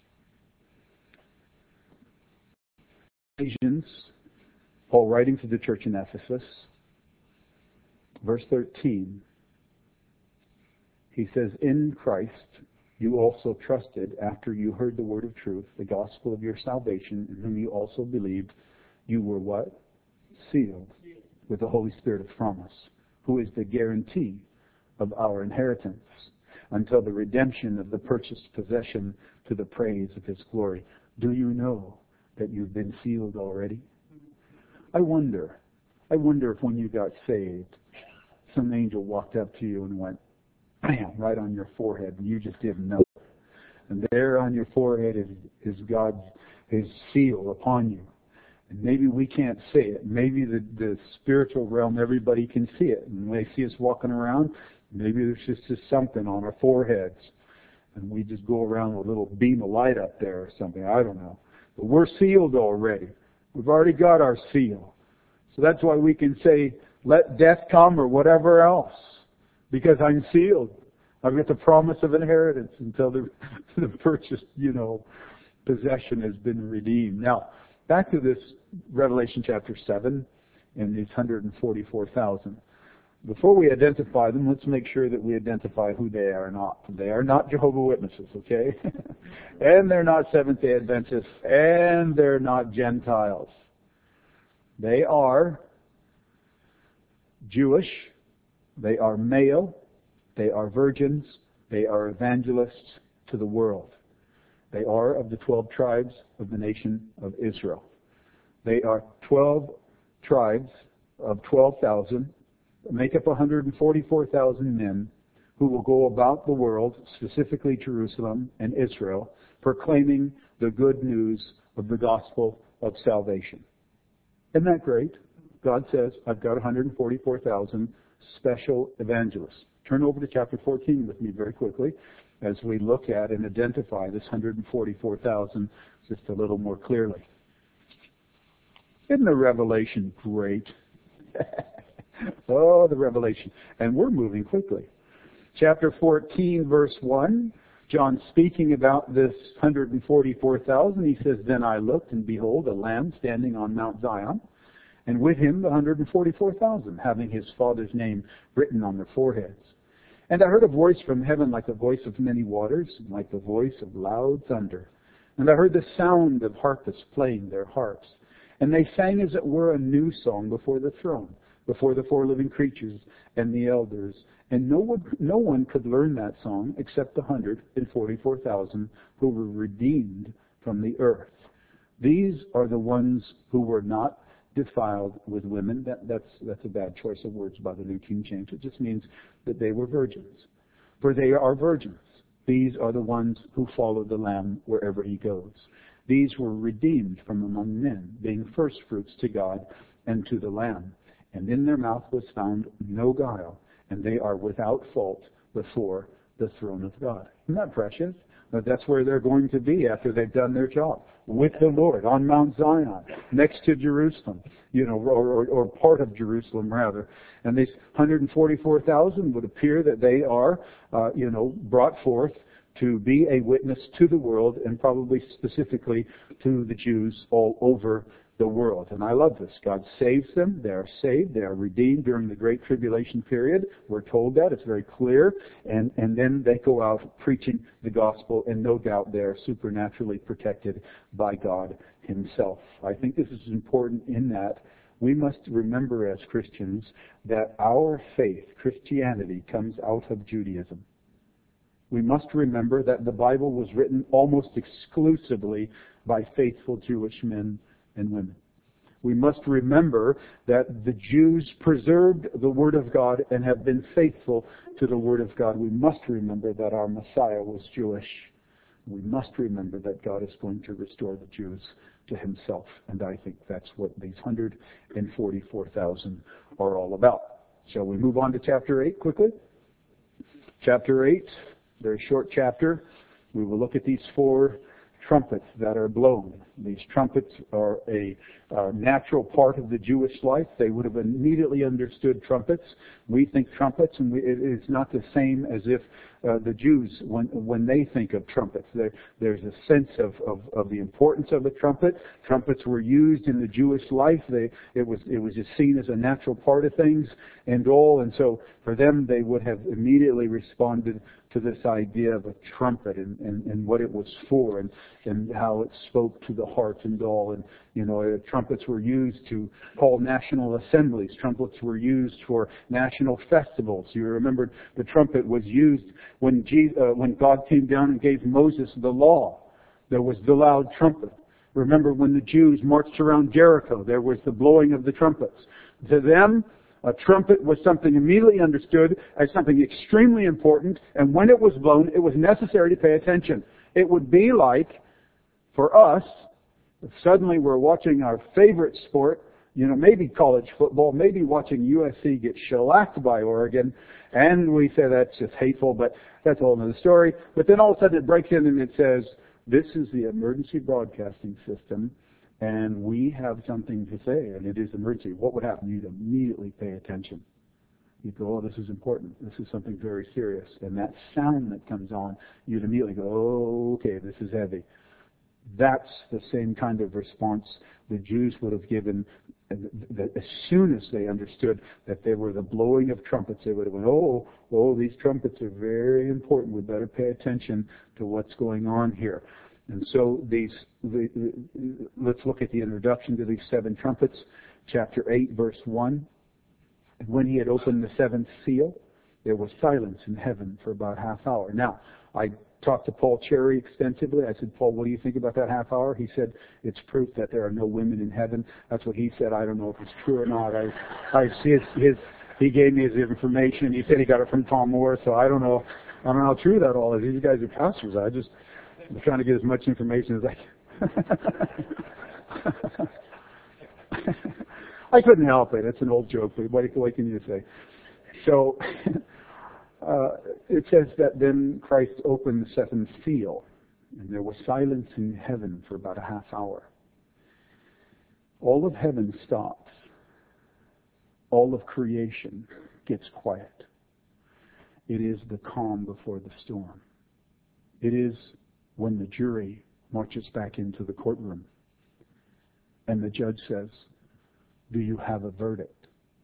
[SPEAKER 1] Ephesians, Paul writing to the church in Ephesus, verse 13, he says, in Christ you also trusted after you heard the word of truth, the gospel of your salvation, in whom you also believed. You were what? Sealed with the Holy Spirit of promise, who is the guarantee of our inheritance until the redemption of the purchased possession to the praise of his glory. Do you know that you've been sealed already? I wonder if when you got saved, some angel walked up to you and went, bam, right on your forehead, and you just didn't know. And there on your forehead is God's, His seal upon you. And maybe we can't see it. Maybe the spiritual realm, everybody can see it. And when they see us walking around, maybe there's just something on our foreheads. And we just go around with a little beam of light up there or something. I don't know. But we're sealed already. We've already got our seal. So that's why we can say, let death come or whatever else. Because I'm sealed. I've got the promise of inheritance until the purchased, possession has been redeemed. Now, back to this Revelation chapter 7 and these 144,000. Before we identify them, let's make sure that we identify who they are not. They are not Jehovah's Witnesses, okay? And they're not Seventh-day Adventists. And they're not Gentiles. They are Jewish. They are male. They are virgins. They are evangelists to the world. They are of the 12 tribes of the nation of Israel. They are 12 tribes of 12,000, make up 144,000 men who will go about the world, specifically Jerusalem and Israel, proclaiming the good news of the gospel of salvation. Isn't that great? God says, I've got 144,000 special evangelists. Turn over to chapter 14 with me very quickly as we look at and identify this 144,000 just a little more clearly. Isn't the Revelation great? Oh, the Revelation. And we're moving quickly. Chapter 14, verse 1, John speaking about this 144,000, he says, Then I looked, and behold, a Lamb standing on Mount Zion, and with him the 144,000, having his Father's name written on their foreheads. And I heard a voice from heaven like the voice of many waters, and like the voice of loud thunder. And I heard the sound of harpists playing their harps. And they sang as it were a new song before the throne, before the four living creatures and the elders. And no one could learn that song except the 144,000 who were redeemed from the earth. These are the ones who were not defiled with women. That's a bad choice of words by the New King James. It just means that they were virgins. For they are virgins. These are the ones who follow the Lamb wherever he goes. These were redeemed from among men, being firstfruits to God and to the Lamb. And in their mouth was found no guile, and they are without fault before the throne of God. Isn't that precious? But that's where they're going to be after they've done their job, with the Lord, on Mount Zion, next to Jerusalem, or part of Jerusalem rather. And these 144,000 would appear that they are, brought forth to be a witness to the world, and probably specifically to the Jews all over the world. And I love this. God saves them. They are saved. They are redeemed during the Great Tribulation period. We're told that. It's very clear. And then they go out preaching the gospel, and no doubt they are supernaturally protected by God himself. I think this is important in that we must remember as Christians that our faith, Christianity, comes out of Judaism. We must remember that the Bible was written almost exclusively by faithful Jewish men and women. We must remember that the Jews preserved the Word of God and have been faithful to the Word of God. We must remember that our Messiah was Jewish. We must remember that God is going to restore the Jews to himself. And I think that's what these 144,000 are all about. Shall we move on to chapter 8 quickly? Chapter 8, very short chapter. We will look at these 4 trumpets that are blown. These trumpets are a natural part of the Jewish life. They would have immediately understood trumpets. We think trumpets, and it is not the same as if the Jews, when they think of trumpets, there's a sense of the importance of a trumpet. Trumpets were used in the Jewish life. It was just seen as a natural part of things and all. And so for them, they would have immediately responded to this idea of a trumpet and what it was for and how it spoke to the heart and all. And trumpets were used to call national assemblies. Trumpets were used for national festivals. You remember the trumpet was used when God came down and gave Moses the law. There was the loud trumpet. Remember when the Jews marched around Jericho, there was the blowing of the trumpets. To them, A trumpet was something immediately understood as something extremely important, and when it was blown, it was necessary to pay attention. It would be like, for us, if suddenly we're watching our favorite sport, maybe college football, maybe watching USC get shellacked by Oregon, and we say that's just hateful, but that's a whole other story. But then all of a sudden it breaks in and it says, this is the emergency broadcasting system, and we have something to say, and it is emergency. What would happen? You'd immediately pay attention. You'd go, oh, this is important. This is something very serious. And that sound that comes on, you'd immediately go, oh, okay, this is heavy. That's the same kind of response the Jews would have given as soon as they understood that they were the blowing of trumpets. They would have went, oh, these trumpets are very important. We better pay attention to what's going on here. And so let's look at the introduction to these 7 trumpets, chapter 8, verse 1. And when he had opened the 7th seal, there was silence in heaven for about half hour. Now, I talked to Paul Cherry extensively. I said, Paul, what do you think about that half hour? He said, it's proof that there are no women in heaven. That's what he said. I don't know if it's true or not. He gave me his information. He said he got it from Tom Moore, so I don't know how true that all is. These guys are pastors. I'm trying to get as much information as I can. I couldn't help it. It's an old joke, but what can you say? So, it says that then Christ opened the 7th seal, and there was silence in heaven for about a half hour. All of heaven stops. All of creation gets quiet. It is the calm before the storm. It is when the jury marches back into the courtroom, and the judge says, do you have a verdict?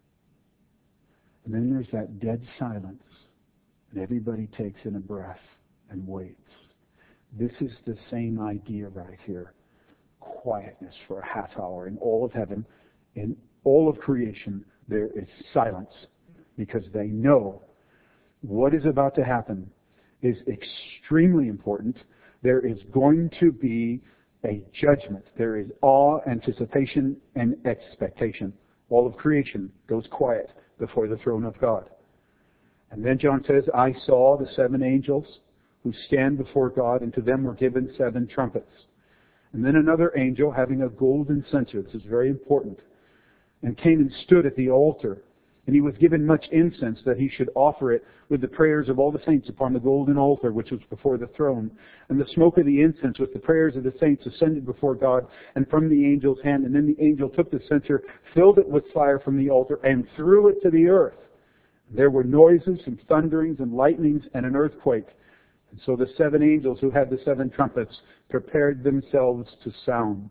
[SPEAKER 1] And then there's that dead silence. And everybody takes in a breath and waits. This is the same idea right here. Quietness for a half hour in all of heaven, in all of creation, there is silence because they know what is about to happen is extremely important. There is going to be a judgment. There is awe, anticipation, and expectation. All of creation goes quiet before the throne of God. And then John says, I saw the 7 angels who stand before God, and to them were given 7 trumpets. And then another angel having a golden censer, this is very important, and came and stood at the altar. And he was given much incense that he should offer it with the prayers of all the saints upon the golden altar which was before the throne. And the smoke of the incense with the prayers of the saints ascended before God and from the angel's hand. And then the angel took the censer, filled it with fire from the altar, and threw it to the earth. There were noises and thunderings and lightnings and an earthquake. And so the 7 angels who had the 7 trumpets prepared themselves to sound.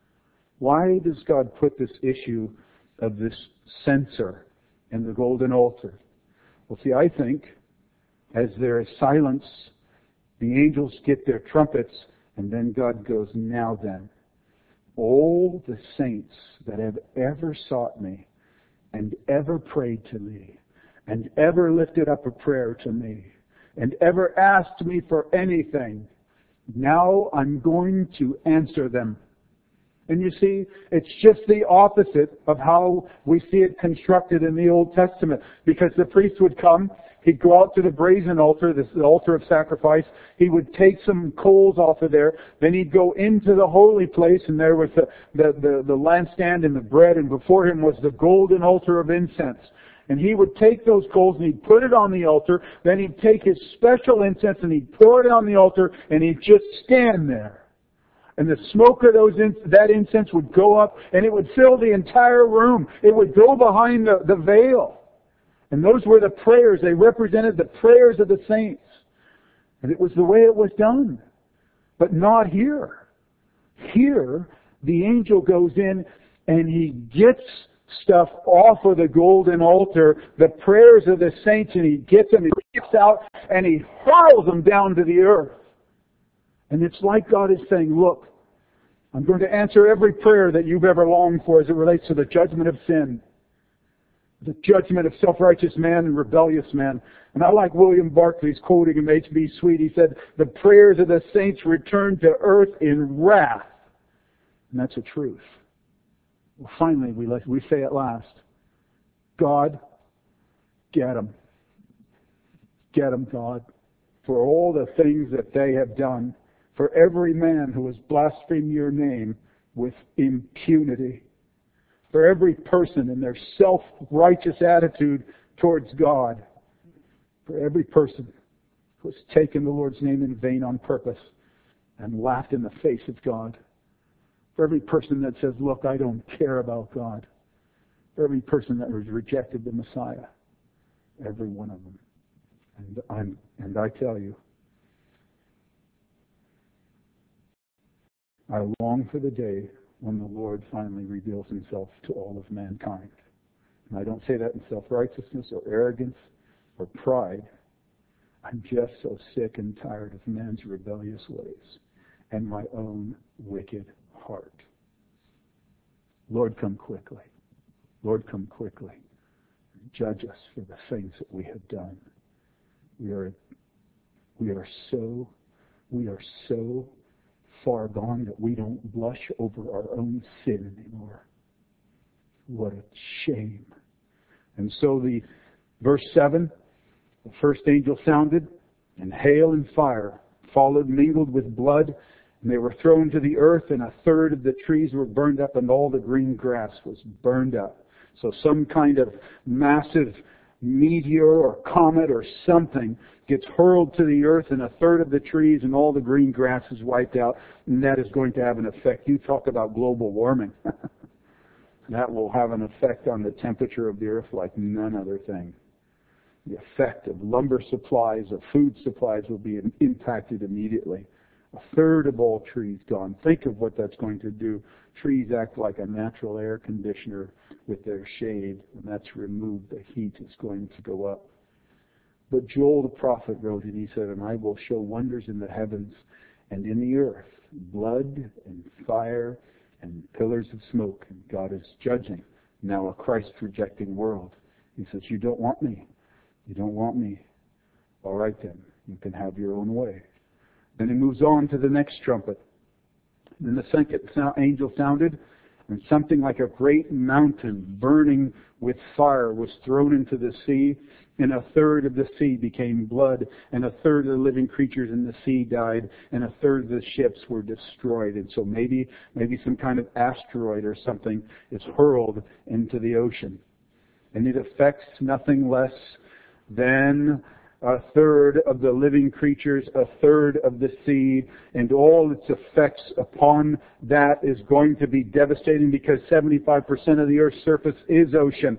[SPEAKER 1] Why does God put this issue of this censer in the golden altar? Well, see, I think as there is silence, the angels get their trumpets, and then God goes, now then, all the saints that have ever sought me and ever prayed to me and ever lifted up a prayer to me and ever asked me for anything, now I'm going to answer them. And you see, it's just the opposite of how we see it constructed in the Old Testament. Because the priest would come, he'd go out to the brazen altar, this altar of sacrifice, he would take some coals off of there, then he'd go into the holy place, and there was the lampstand and the bread, and before him was the golden altar of incense. And he would take those coals and he'd put it on the altar, then he'd take his special incense and he'd pour it on the altar, and he'd just stand there. And the smoke of that incense would go up, and it would fill the entire room. It would go behind the veil. And those were the prayers. They represented the prayers of the saints. And it was the way it was done. But not here. Here, the angel goes in and he gets stuff off of the golden altar, the prayers of the saints, and he gets them, he gets out, and he hurls them down to the earth. And it's like God is saying, look, I'm going to answer every prayer that you've ever longed for as it relates to the judgment of sin, the judgment of self-righteous man and rebellious man. And I like William Barclay's quoting him, H.B. Sweet. He said, the prayers of the saints return to earth in wrath. And that's the truth. Well, finally, we say at last, God, get them. Get them, God, for all the things that they have done. For every man who has blasphemed your name with impunity. For every person in their self-righteous attitude towards God. For every person who has taken the Lord's name in vain on purpose and laughed in the face of God. For every person that says, look, I don't care about God. For every person that has rejected the Messiah. Every one of them. And I tell you, I long for the day when the Lord finally reveals Himself to all of mankind. And I don't say that in self-righteousness or arrogance or pride. I'm just so sick and tired of man's rebellious ways and my own wicked heart. Lord, come quickly. Lord, come quickly. Judge us for the things that we have done. We are so far gone that we don't blush over our own sin anymore. What a shame. And so verse 7, the first angel sounded, and hail and fire followed, mingled with blood, and they were thrown to the earth, and a third of the trees were burned up, and all the green grass was burned up. So some kind of massive meteor or comet or something gets hurled to the earth, and a third of the trees and all the green grass is wiped out, and that is going to have an effect. You talk about global warming. That will have an effect on the temperature of the earth like none other thing. The effect of lumber supplies, of food supplies will be impacted immediately. A third of all trees gone. Think of what that's going to do. Trees act like a natural air conditioner with their shade. When that's removed, the heat is going to go up. But Joel the prophet wrote, and he said, and I will show wonders in the heavens and in the earth, blood and fire and pillars of smoke. And God is judging now a Christ-rejecting world. He says, you don't want me. You don't want me. All right then, you can have your own way. Then he moves on to the next trumpet. Then the second angel sounded, and something like a great mountain burning with fire was thrown into the sea, and a third of the sea became blood, and a third of the living creatures in the sea died, and a third of the ships were destroyed. And so maybe some kind of asteroid or something is hurled into the ocean. And it affects nothing less than a third of the living creatures, a third of the sea, and all its effects upon that is going to be devastating because 75% of the earth's surface is ocean.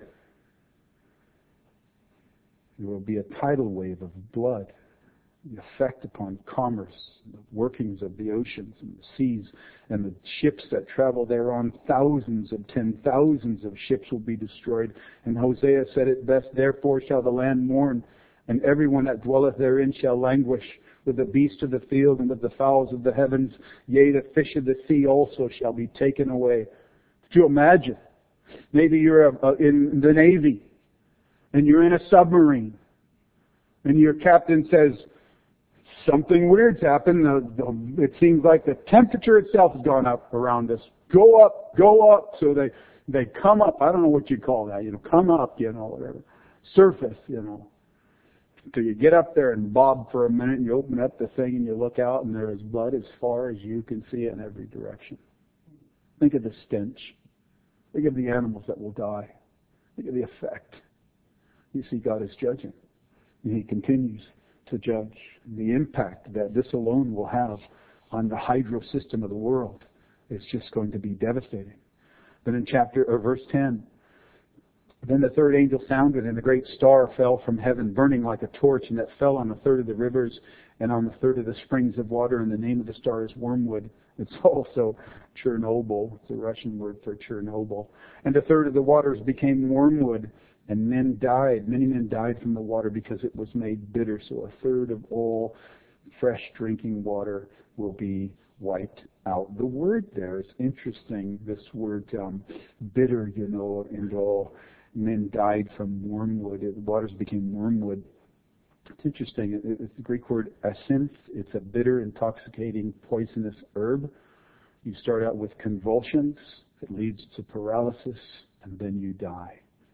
[SPEAKER 1] There will be a tidal wave of blood, the effect upon commerce, the workings of the oceans and the seas, and the ships that travel thereon. Thousands of thousands of ships will be destroyed. And Hosea said it best, therefore shall the land mourn, and everyone that dwelleth therein shall languish, with the beasts of the field and with the fowls of the heavens. Yea, the fish of the sea also shall be taken away. Could you imagine? Maybe you're in the Navy, and you're in a submarine, and your captain says, something weird's happened. It seems like the temperature itself has gone up around us. Go up, go up. So they come up. I don't know what you call that. Come up, whatever. Surface, So you get up there and bob for a minute, and you open up the thing and you look out, and there is blood as far as you can see in every direction. Think of the stench. Think of the animals that will die. Think of the effect. You see, God is judging. And He continues to judge. The impact that this alone will have on the hydro system of the world is just going to be devastating. Then in verse 10, then the third angel sounded, and a great star fell from heaven, burning like a torch, and that fell on a third of the rivers and on the third of the springs of water, and the name of the star is Wormwood. It's also Chernobyl. It's a Russian word for Chernobyl. And a third of the waters became wormwood, and men died. Many men died from the water because it was made bitter. So a third of all fresh drinking water will be wiped out. The word there is interesting, this word bitter, and all. Men died from wormwood. The waters became wormwood. It's interesting. It's the Greek word asinth. It's a bitter, intoxicating, poisonous herb. You start out with convulsions. It leads to paralysis, and then you die.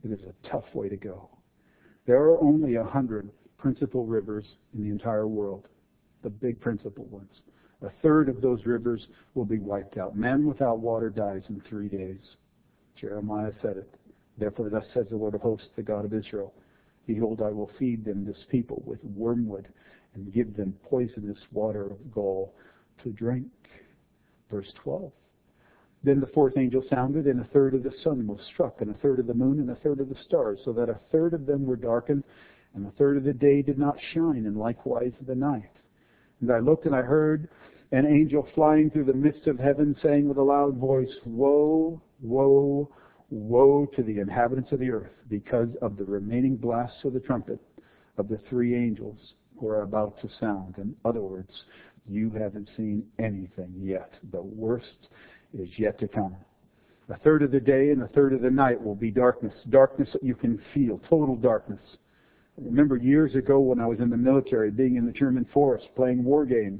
[SPEAKER 1] It is a tough way to go. There are only 100 principal rivers in the entire world, the big principal ones. A third of those rivers will be wiped out. Man without water dies in 3 days. Jeremiah said it. Therefore, thus says the Lord of hosts, the God of Israel. Behold, I will feed them, this people, with wormwood, and give them poisonous water of gall to drink. Verse 12. Then the fourth angel sounded, and a third of the sun was struck, and a third of the moon, and a third of the stars, so that a third of them were darkened, and a third of the day did not shine, and likewise the night. And I looked, and I heard an angel flying through the midst of heaven, saying with a loud voice, Woe, woe, woe to the inhabitants of the earth, because of the remaining blasts of the trumpet of the three angels who are about to sound. In other words, you haven't seen anything yet. The worst is yet to come. A third of the day and a third of the night will be darkness. Darkness that you can feel, total darkness. I remember years ago when I was in the military, being in the German forest, playing war games,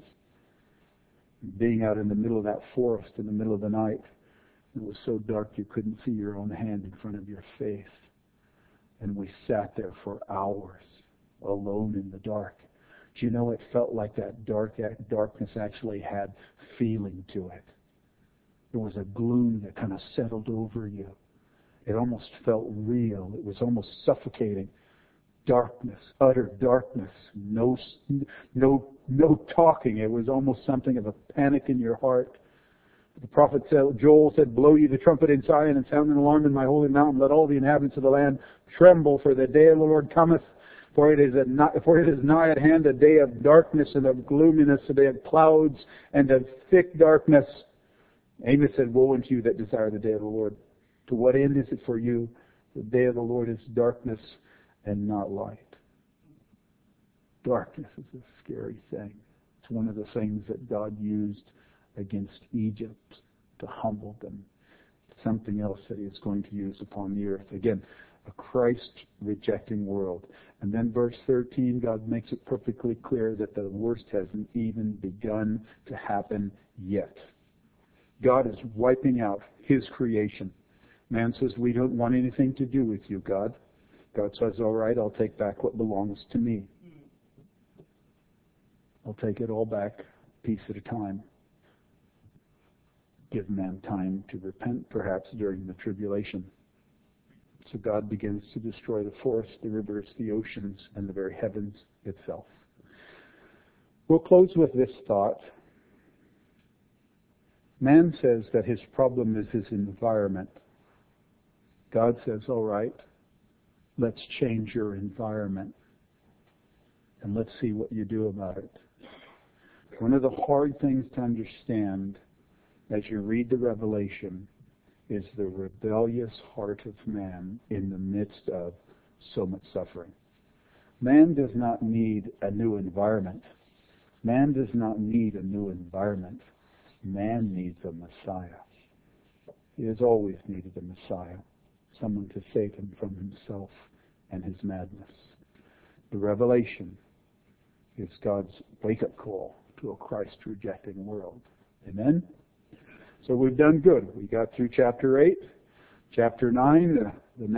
[SPEAKER 1] being out in the middle of that forest in the middle of the night. It was so dark you couldn't see your own hand in front of your face. And we sat there for hours, alone in the dark. Do you know, it felt like that darkness actually had feeling to it. There was a gloom that kind of settled over you. It almost felt real. It was almost suffocating. Darkness, utter darkness, no talking. It was almost something of a panic in your heart. The prophet Joel said, Blow ye the trumpet in Zion and sound an alarm in my holy mountain. Let all the inhabitants of the land tremble, for the day of the Lord cometh. For it is nigh at hand, a day of darkness and of gloominess, a day of clouds and of thick darkness. Amos said, Woe unto you that desire the day of the Lord. To what end is it for you? The day of the Lord is darkness and not light. Darkness is a scary thing. It's one of the things that God used against Egypt to humble them. Something else that He is going to use upon the earth. Again, a Christ-rejecting world. And then verse 13, God makes it perfectly clear that the worst hasn't even begun to happen yet. God is wiping out His creation. Man says, we don't want anything to do with you, God. God says, all right, I'll take back what belongs to me. I'll take it all back, piece at a time. Give man time to repent, perhaps, during the tribulation. So God begins to destroy the forests, the rivers, the oceans, and the very heavens itself. We'll close with this thought. Man says that his problem is his environment. God says, all right, let's change your environment, and let's see what you do about it. One of the hard things to understand as you read the Revelation is the rebellious heart of man in the midst of so much suffering. Man does not need a new environment. Man does not need a new environment. Man needs a Messiah. He has always needed a Messiah, someone to save him from himself and his madness. The Revelation is God's wake-up call to a Christ-rejecting world. Amen? So we've done good. We got through chapter 8. Chapter 9, the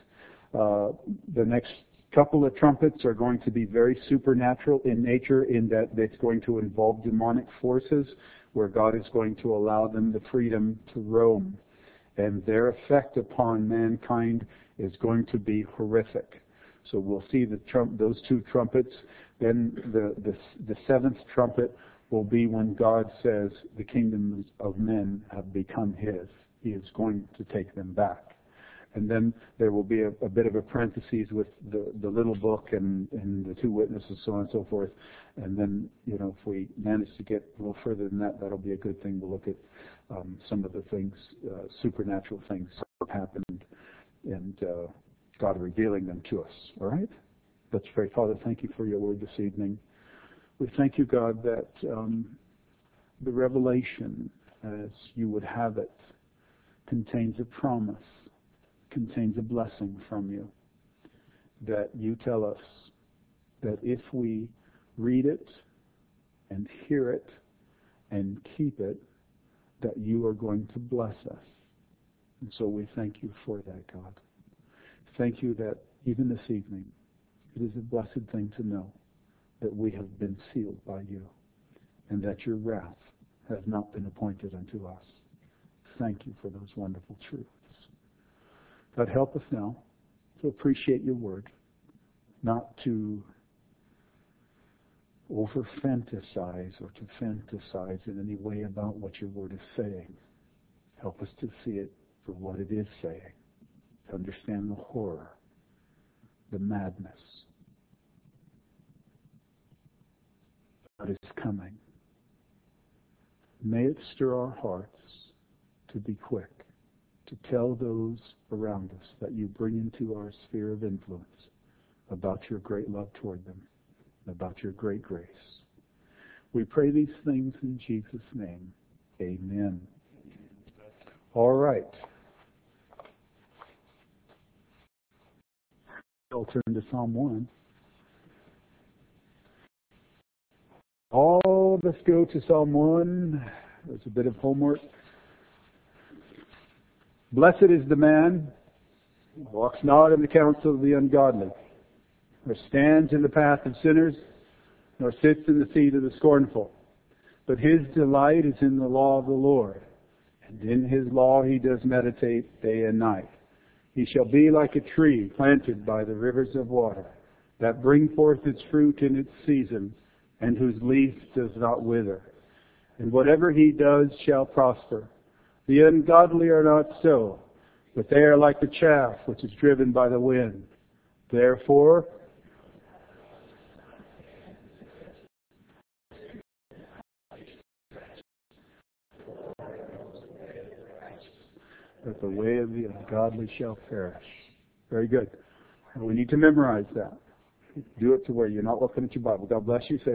[SPEAKER 1] next couple of trumpets are going to be very supernatural in nature, in that it's going to involve demonic forces where God is going to allow them the freedom to roam. And their effect upon mankind is going to be horrific. So we'll see those two trumpets. Then the seventh trumpet will be when God says the kingdoms of men have become His. He is going to take them back. And then there will be a bit of a parenthesis with the little book and the two witnesses, so on and so forth. And then, if we manage to get a little further than that, that'll be a good thing to look at some of the things, supernatural things that have happened, and God revealing them to us. All right? Let's pray. Father, thank you for your word this evening. We thank you, God, that the revelation, as you would have it, contains a promise, contains a blessing from you, that you tell us that if we read it and hear it and keep it, that you are going to bless us. And so we thank you for that, God. Thank you that even this evening, it is a blessed thing to know that we have been sealed by you and that your wrath has not been appointed unto us. Thank you for those wonderful truths. God, help us now to appreciate your word, not to over-fantasize or to fantasize in any way about what your word is saying. Help us to see it for what it is saying, to understand the horror, the madness that is coming. May it stir our hearts to be quick, to tell those around us that you bring into our sphere of influence about your great love toward them, about your great grace. We pray these things in Jesus' name. Amen. All right. I'll turn to Psalm 1. Let's go to Psalm 1. There's a bit of homework. Blessed is the man who walks not in the counsel of the ungodly, nor stands in the path of sinners, nor sits in the seat of the scornful. But his delight is in the law of the Lord, and in his law he does meditate day and night. He shall be like a tree planted by the rivers of water, that bring forth its fruit in its season, and whose leaf does not wither. And whatever he does shall prosper. The ungodly are not so, but they are like the chaff which is driven by the wind. Therefore, that the way of the ungodly shall perish. Very good. And we need to memorize that. Do it to where you're not looking at your Bible. God bless you. Say